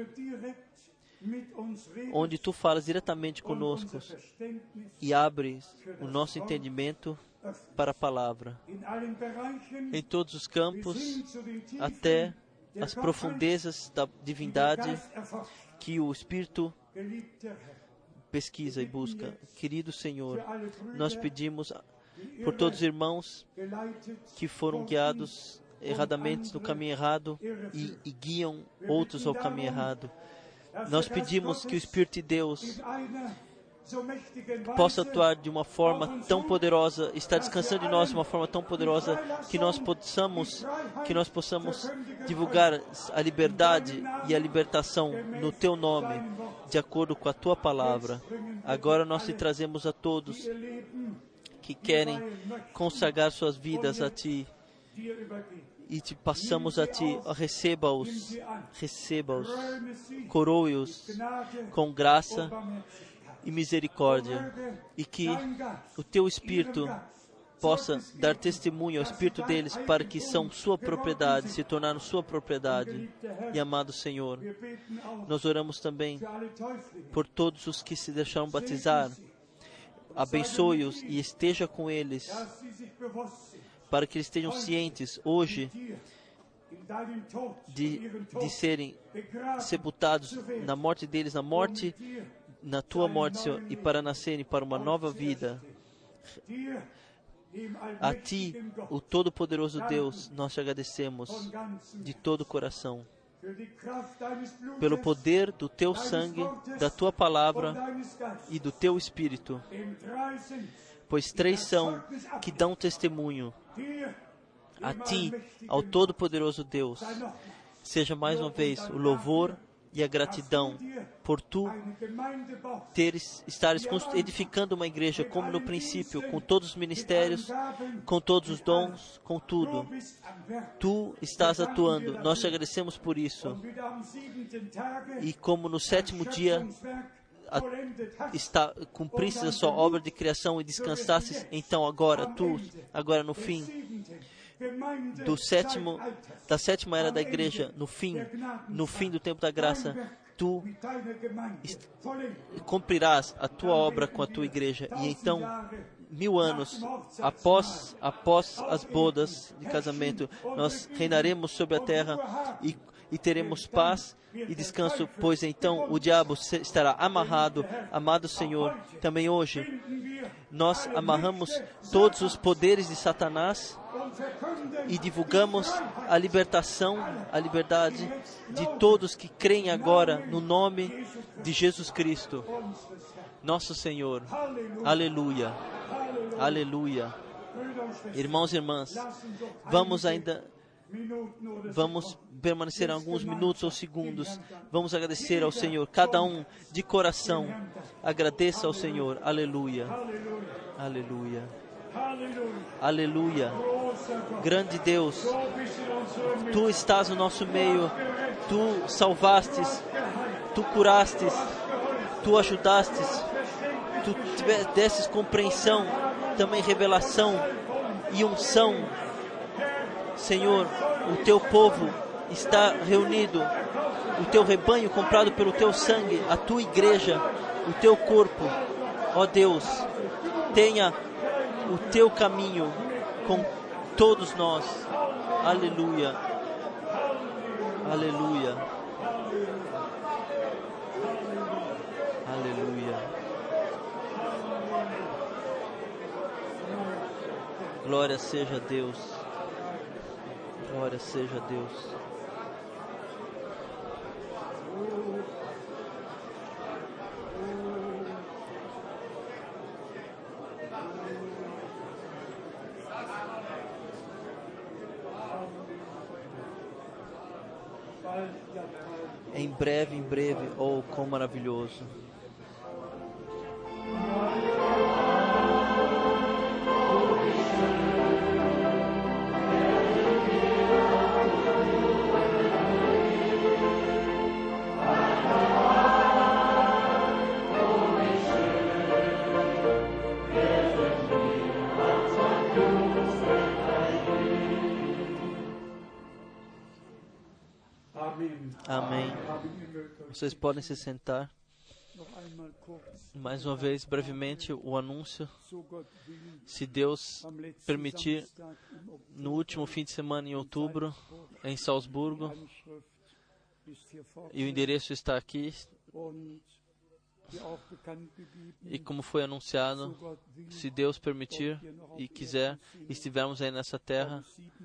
Speaker 1: onde Tu falas diretamente conosco e abres o nosso entendimento para a palavra. Em todos os campos, até as profundezas da divindade que o Espírito pesquisa e busca. Querido Senhor, nós pedimos por todos os irmãos que foram guiados erradamente no caminho errado e guiam outros ao caminho errado. Nós pedimos que o Espírito de Deus possa atuar de uma forma tão poderosa, estar descansando em nós de uma forma tão poderosa, que nós possamos divulgar a liberdade e a libertação no Teu nome, de acordo com a Tua palavra. Agora nós te trazemos a todos que querem consagrar suas vidas a Ti, e te passamos a Ti. Receba-os, coroe-os com graça e misericórdia, e que o Teu Espírito possa dar testemunho ao Espírito deles, para que são Sua propriedade, se tornaram Sua propriedade. E amado Senhor, nós oramos também por todos os que se deixaram batizar. Abençoe-os e esteja com eles, para que eles estejam cientes hoje de serem sepultados na morte deles, na Tua morte, Senhor, e para nascerem para uma nova vida. A Ti, o Todo-Poderoso Deus, nós te agradecemos de todo o coração. pelo poder do teu sangue, da tua palavra e do teu Espírito. Pois 3 são que dão testemunho a Ti, ao Todo-Poderoso Deus. Seja mais uma vez o louvor e a gratidão por Tu estares edificando uma igreja como no princípio, com todos os ministérios, com todos os dons, com tudo. Tu estás atuando. Nós te agradecemos por isso. E como no 7º dia cumpriste a sua obra de criação e descansastes, então agora no fim da 7ª era da igreja, no fim do tempo da graça, Tu cumprirás a tua obra com a tua igreja. E então, 1000 anos após as bodas de casamento, nós reinaremos sobre a terra e teremos paz e descanso, pois então o diabo estará amarrado. Amado Senhor, também hoje nós amarramos todos os poderes de Satanás e divulgamos a libertação, a liberdade de todos que creem agora no nome de Jesus Cristo, nosso Senhor. Aleluia, aleluia. Irmãos e irmãs, vamos permanecer alguns minutos ou segundos. Vamos agradecer ao Senhor, cada um de coração. Agradeça ao Senhor. Aleluia, aleluia, aleluia. Grande Deus, Tu estás no nosso meio. Tu salvastes, Tu curastes, Tu ajudastes, Tu destes compreensão, também revelação e unção. Senhor, o Teu povo está reunido, o Teu rebanho comprado pelo Teu sangue, a Tua igreja, o Teu corpo. Ó Deus, tenha o Teu caminho com todos nós. Aleluia, aleluia, aleluia. Glória seja a Deus. Glória seja a Deus. Em breve, oh, quão maravilhoso. Amém. Vocês podem se sentar. Mais uma vez, brevemente, o anúncio. Se Deus permitir, no último fim de semana em outubro, em Salzburgo, e o endereço está aqui, e como foi anunciado, se Deus permitir e quiser, estivermos aí nessa terra,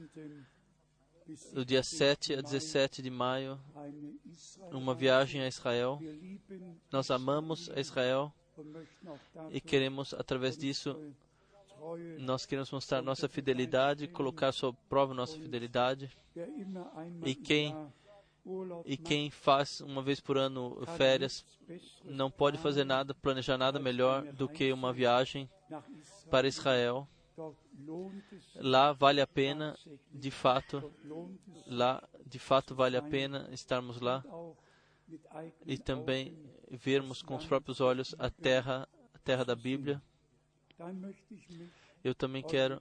Speaker 1: do dia 7 a 17 de maio, uma viagem a Israel. Nós amamos a Israel e queremos, através disso, nós queremos mostrar nossa fidelidade, colocar sob prova nossa fidelidade. E quem faz uma vez por ano férias, não pode fazer nada, planejar nada melhor do que uma viagem para Israel. Lá vale a pena, de fato, vale a pena estarmos lá e também vermos com os próprios olhos a terra da Bíblia. Eu também quero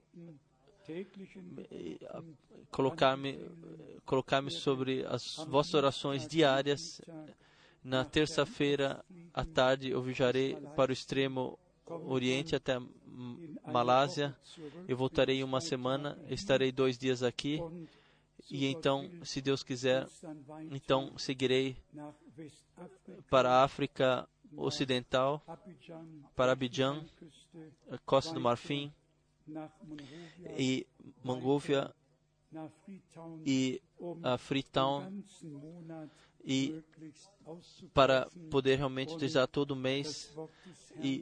Speaker 1: colocar-me sobre as vossas orações diárias. Na terça-feira à tarde eu viajarei para o extremo Oriente até Malásia. Eu voltarei uma semana, estarei 2 dias aqui e então, se Deus quiser, então seguirei para a África Ocidental, para Abidjan, Costa do Marfim e Monrovia e a Freetown e para poder realmente utilizar todo o mês e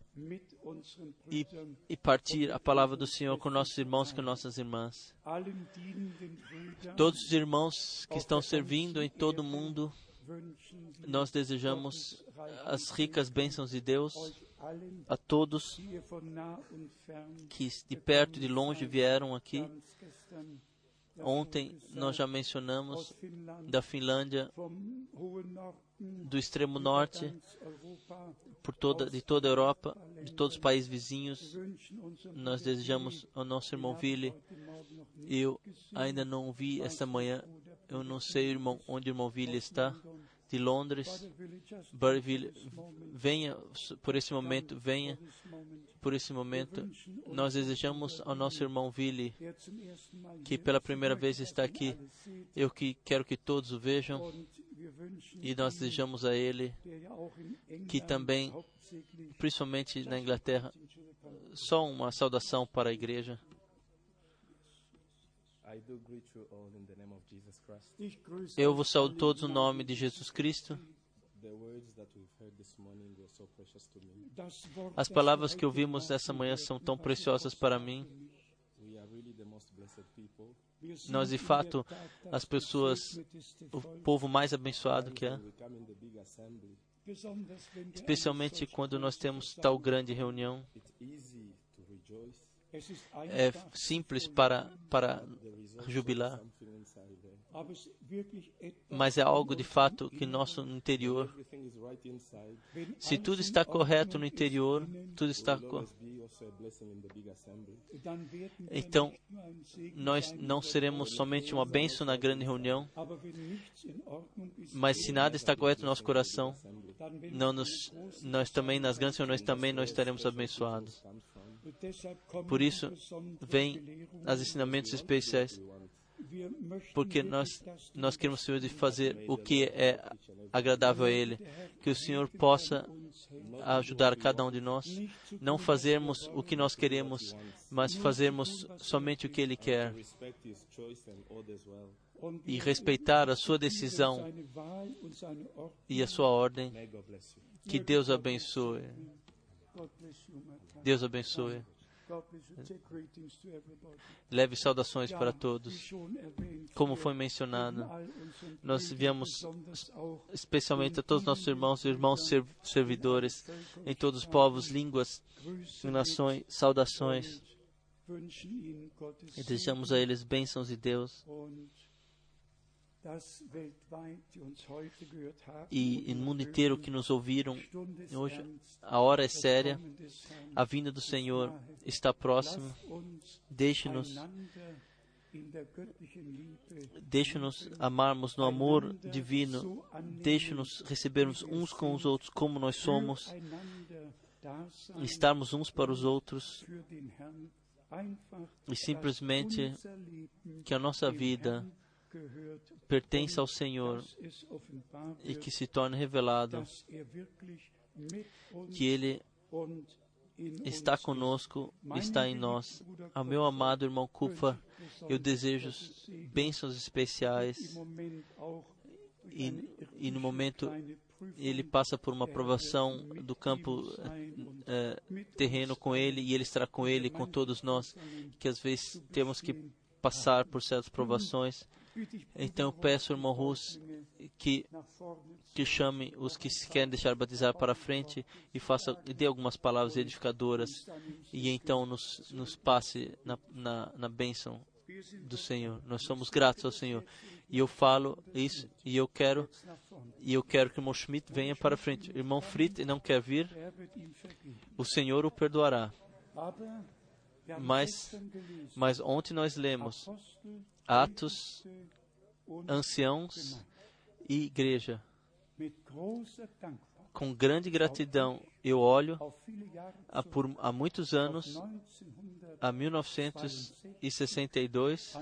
Speaker 1: partir a palavra do Senhor com nossos irmãos e com nossas irmãs. Todos os irmãos que estão servindo em todo o mundo, nós desejamos as ricas bênçãos de Deus a todos que de perto e de longe vieram aqui. Ontem nós já mencionamos da Finlândia, do extremo norte, de toda a Europa, de todos os países vizinhos. Nós desejamos ao nosso irmão Willi. Eu ainda não o vi esta manhã. Eu não sei onde o irmão Willi está. De Londres, Burville, venha por esse momento, venha por esse momento. Nós desejamos ao nosso irmão Willi, que pela primeira vez está aqui, quero que todos o vejam, e nós desejamos a ele, que também, principalmente na Inglaterra, só uma saudação para a igreja. Eu vos saúdo todos no nome de Jesus Cristo. As palavras que ouvimos nessa manhã são tão preciosas para mim. Nós, de fato, as pessoas, o povo mais abençoado que é, especialmente quando nós temos tal grande reunião. É simples para jubilar, mas é algo de fato que nosso interior, se tudo está correto no interior, tudo está então nós não seremos somente uma bênção na grande reunião, mas se nada está correto no nosso coração, nós também nas grandes reuniões também não estaremos abençoados. Por isso, vem os ensinamentos especiais, porque nós queremos, Senhor, de fazer o que é agradável a Ele, que o Senhor possa ajudar cada um de nós, não fazermos o que nós queremos, mas fazermos somente o que Ele quer, e respeitar a sua decisão e a sua ordem. Que Deus abençoe. Deus abençoe. Leve saudações para todos. Como foi mencionado, nós enviamos especialmente a todos os nossos irmãos servidores em todos os povos, línguas e nações, saudações. E desejamos a eles bênçãos de Deus. E no mundo inteiro que nos ouviram, hoje a hora é séria, a vinda do Senhor está próxima. Deixe-nos amarmos no amor divino, deixe-nos recebermos uns com os outros como nós somos, estarmos uns para os outros, e simplesmente que a nossa vida pertence ao Senhor e que se torne revelado que Ele está conosco, está em nós. Ao meu amado irmão Kupfer, eu desejo bênçãos especiais e no momento ele passa por uma provação do campo terreno com ele, e ele estará com ele, com todos nós, que às vezes temos que passar por certas provações. Então eu peço ao irmão Rus que chame os que se querem deixar batizar para a frente e dê algumas palavras edificadoras, e então nos passe na bênção do Senhor. Nós somos gratos ao Senhor. E eu falo isso, e eu quero que o irmão Schmidt venha para a frente. O irmão Fritz não quer vir, o Senhor o perdoará. Mas ontem nós lemos Atos, anciãos e igreja. Com grande gratidão, eu olho há muitos anos, a 1962,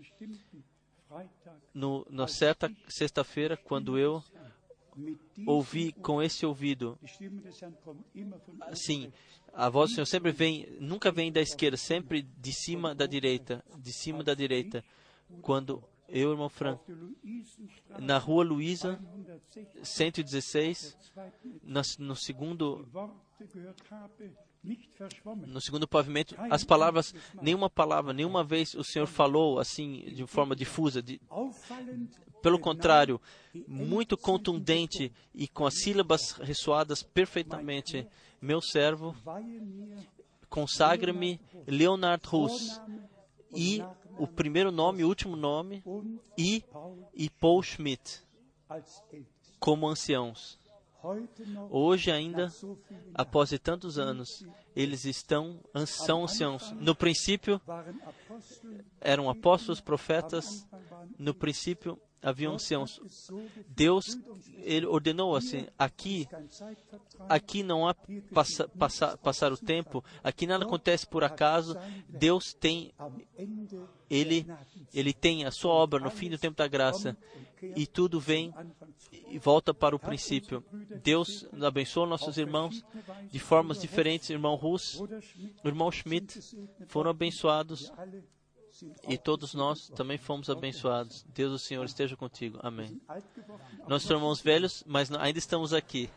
Speaker 1: na certa sexta-feira, quando eu ouvi com esse ouvido, assim, a voz do Senhor sempre nunca vem da esquerda, sempre de cima da direita, quando eu, irmão Frank, na Rua Luísa, 116, no segundo pavimento, as palavras, nenhuma vez o Senhor falou assim, de forma difusa. Pelo contrário, muito contundente e com as sílabas ressoadas perfeitamente. Meu servo, consagra-me Leonard Hus, e o primeiro nome, o último nome, e Paul Schmidt, como anciãos. Hoje ainda, após tantos anos, eles são anciãos. No princípio, eram apóstolos, profetas. No princípio, haviam anciãos. Deus, Ele ordenou assim, aqui não há passar o tempo, aqui nada acontece por acaso. Deus tem, Ele tem a sua obra no fim do tempo da graça, e tudo vem e volta para o princípio. Deus abençoa nossos irmãos de formas diferentes. O irmão Hus, o irmão Schmidt foram abençoados, e todos nós também fomos abençoados. Deus, o Senhor, esteja contigo. Amém. Nós somos velhos, mas ainda estamos aqui.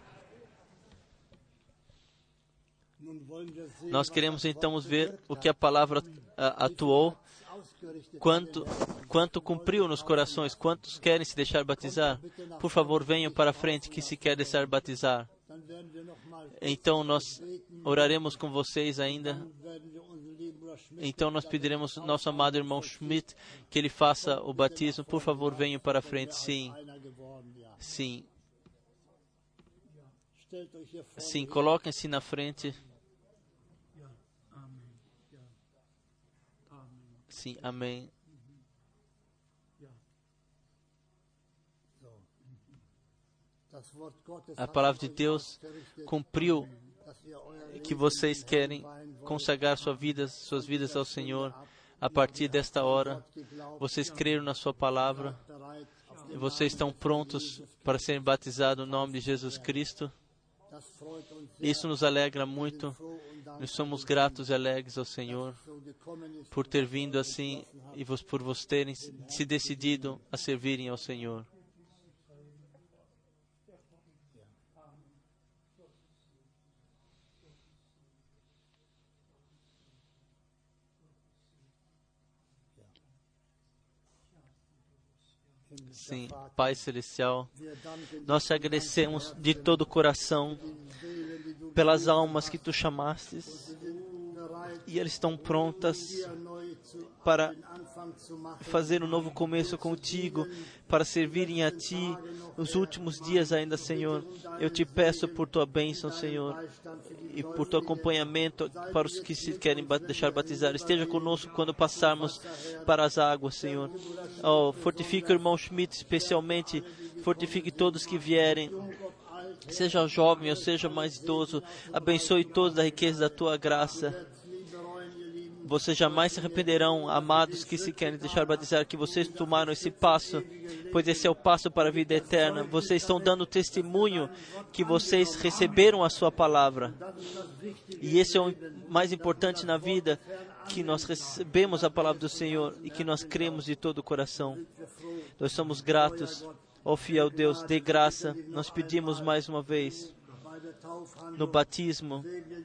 Speaker 1: Nós queremos então ver o que a palavra atuou, quanto cumpriu nos corações. Quantos querem se deixar batizar? Por favor, venham para a frente que se quer deixar batizar. Então nós oraremos com vocês ainda. Então nós pediremos ao nosso amado irmão Schmidt que ele faça o batismo. Por favor, venham para a frente. Sim. Sim. Sim, coloquem-se na frente. Sim, amém. A palavra de Deus cumpriu que vocês querem consagrar suas vidas ao Senhor. A partir desta hora, vocês creram na sua palavra. Vocês estão prontos para serem batizados no nome de Jesus Cristo. Isso nos alegra muito. Nós somos gratos e alegres ao Senhor por ter vindo assim e por vocês terem se decidido a servirem ao Senhor. Sim, Pai Celestial, nós te agradecemos de todo o coração pelas almas que Tu chamastes, e elas estão prontas para fazer um novo começo contigo, para servirem a Ti nos últimos dias ainda, Senhor. Eu te peço por Tua bênção, Senhor, e por Teu acompanhamento para os que se querem deixar batizar. Esteja conosco quando passarmos para as águas, Senhor. Oh, fortifique o irmão Schmidt, especialmente. Fortifique todos que vierem, seja jovem ou seja mais idoso. Abençoe todos da riqueza da Tua graça. Vocês jamais se arrependerão, amados que se querem deixar batizar, que vocês tomaram esse passo, pois esse é o passo para a vida eterna. Vocês estão dando testemunho que vocês receberam a sua palavra. E esse é o mais importante na vida, que nós recebemos a palavra do Senhor e que nós cremos de todo o coração. Nós somos gratos. Ó fiel Deus, dê graça. Nós pedimos mais uma vez, no batismo,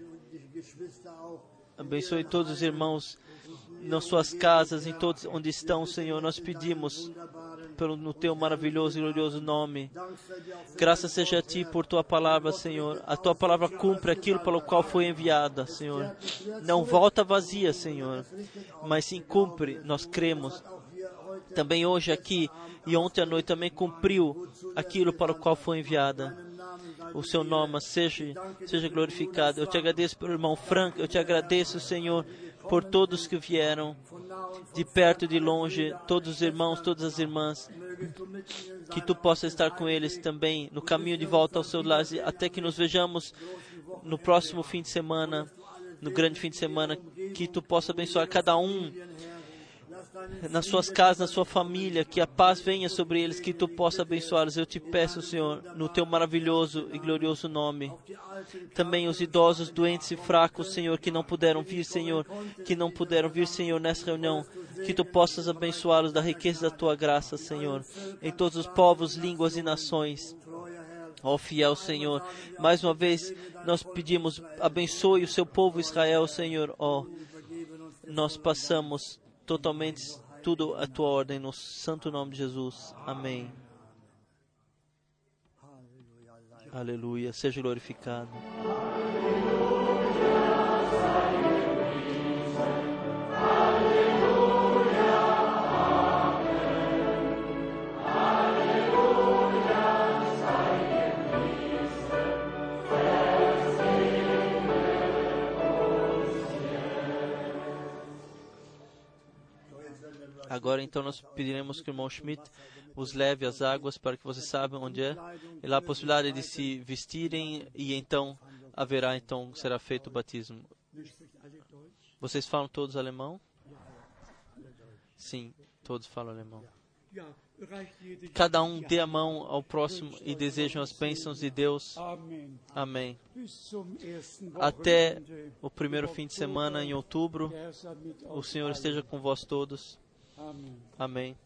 Speaker 1: abençoe todos os irmãos nas suas casas, em todos onde estão, Senhor. Nós pedimos no Teu maravilhoso e glorioso nome. Graças seja a Ti por Tua palavra, Senhor. A Tua palavra cumpre aquilo pelo qual foi enviada, Senhor. Não volta vazia, Senhor, mas sim cumpre. Nós cremos. Também hoje aqui e ontem à noite também cumpriu aquilo para o qual foi enviada. O Seu nome seja glorificado. Eu te agradeço pelo irmão Frank. Eu te agradeço, Senhor, por todos que vieram, de perto e de longe, todos os irmãos, todas as irmãs, que Tu possa estar com eles também no caminho de volta ao Seu lar, até que nos vejamos no próximo fim de semana, no grande fim de semana, que Tu possa abençoar cada um. nas suas casas, na sua família, que a paz venha sobre eles, que Tu possa abençoá-los. Eu te peço, Senhor, no Teu maravilhoso e glorioso nome. Também os idosos, doentes e fracos, Senhor, que não puderam vir, Senhor, nessa reunião, que Tu possas abençoá-los da riqueza da Tua graça, Senhor, em todos os povos, línguas e nações. Ó fiel Senhor, mais uma vez nós pedimos, abençoe o Seu povo Israel, Senhor. Ó, nós passamos totalmente tudo à Tua ordem, no santo nome de Jesus. Amém. Aleluia. Seja glorificado. Agora, então, nós pediremos que o irmão Schmidt os leve às águas para que vocês saibam onde é. E lá a possibilidade de se vestirem e então haverá, então, será feito o batismo. Vocês falam todos alemão? Sim, todos falam alemão. Cada um dê a mão ao próximo e desejam as bênçãos de Deus. Amém. Até o primeiro fim de semana em outubro, o Senhor esteja com vós todos. Amém.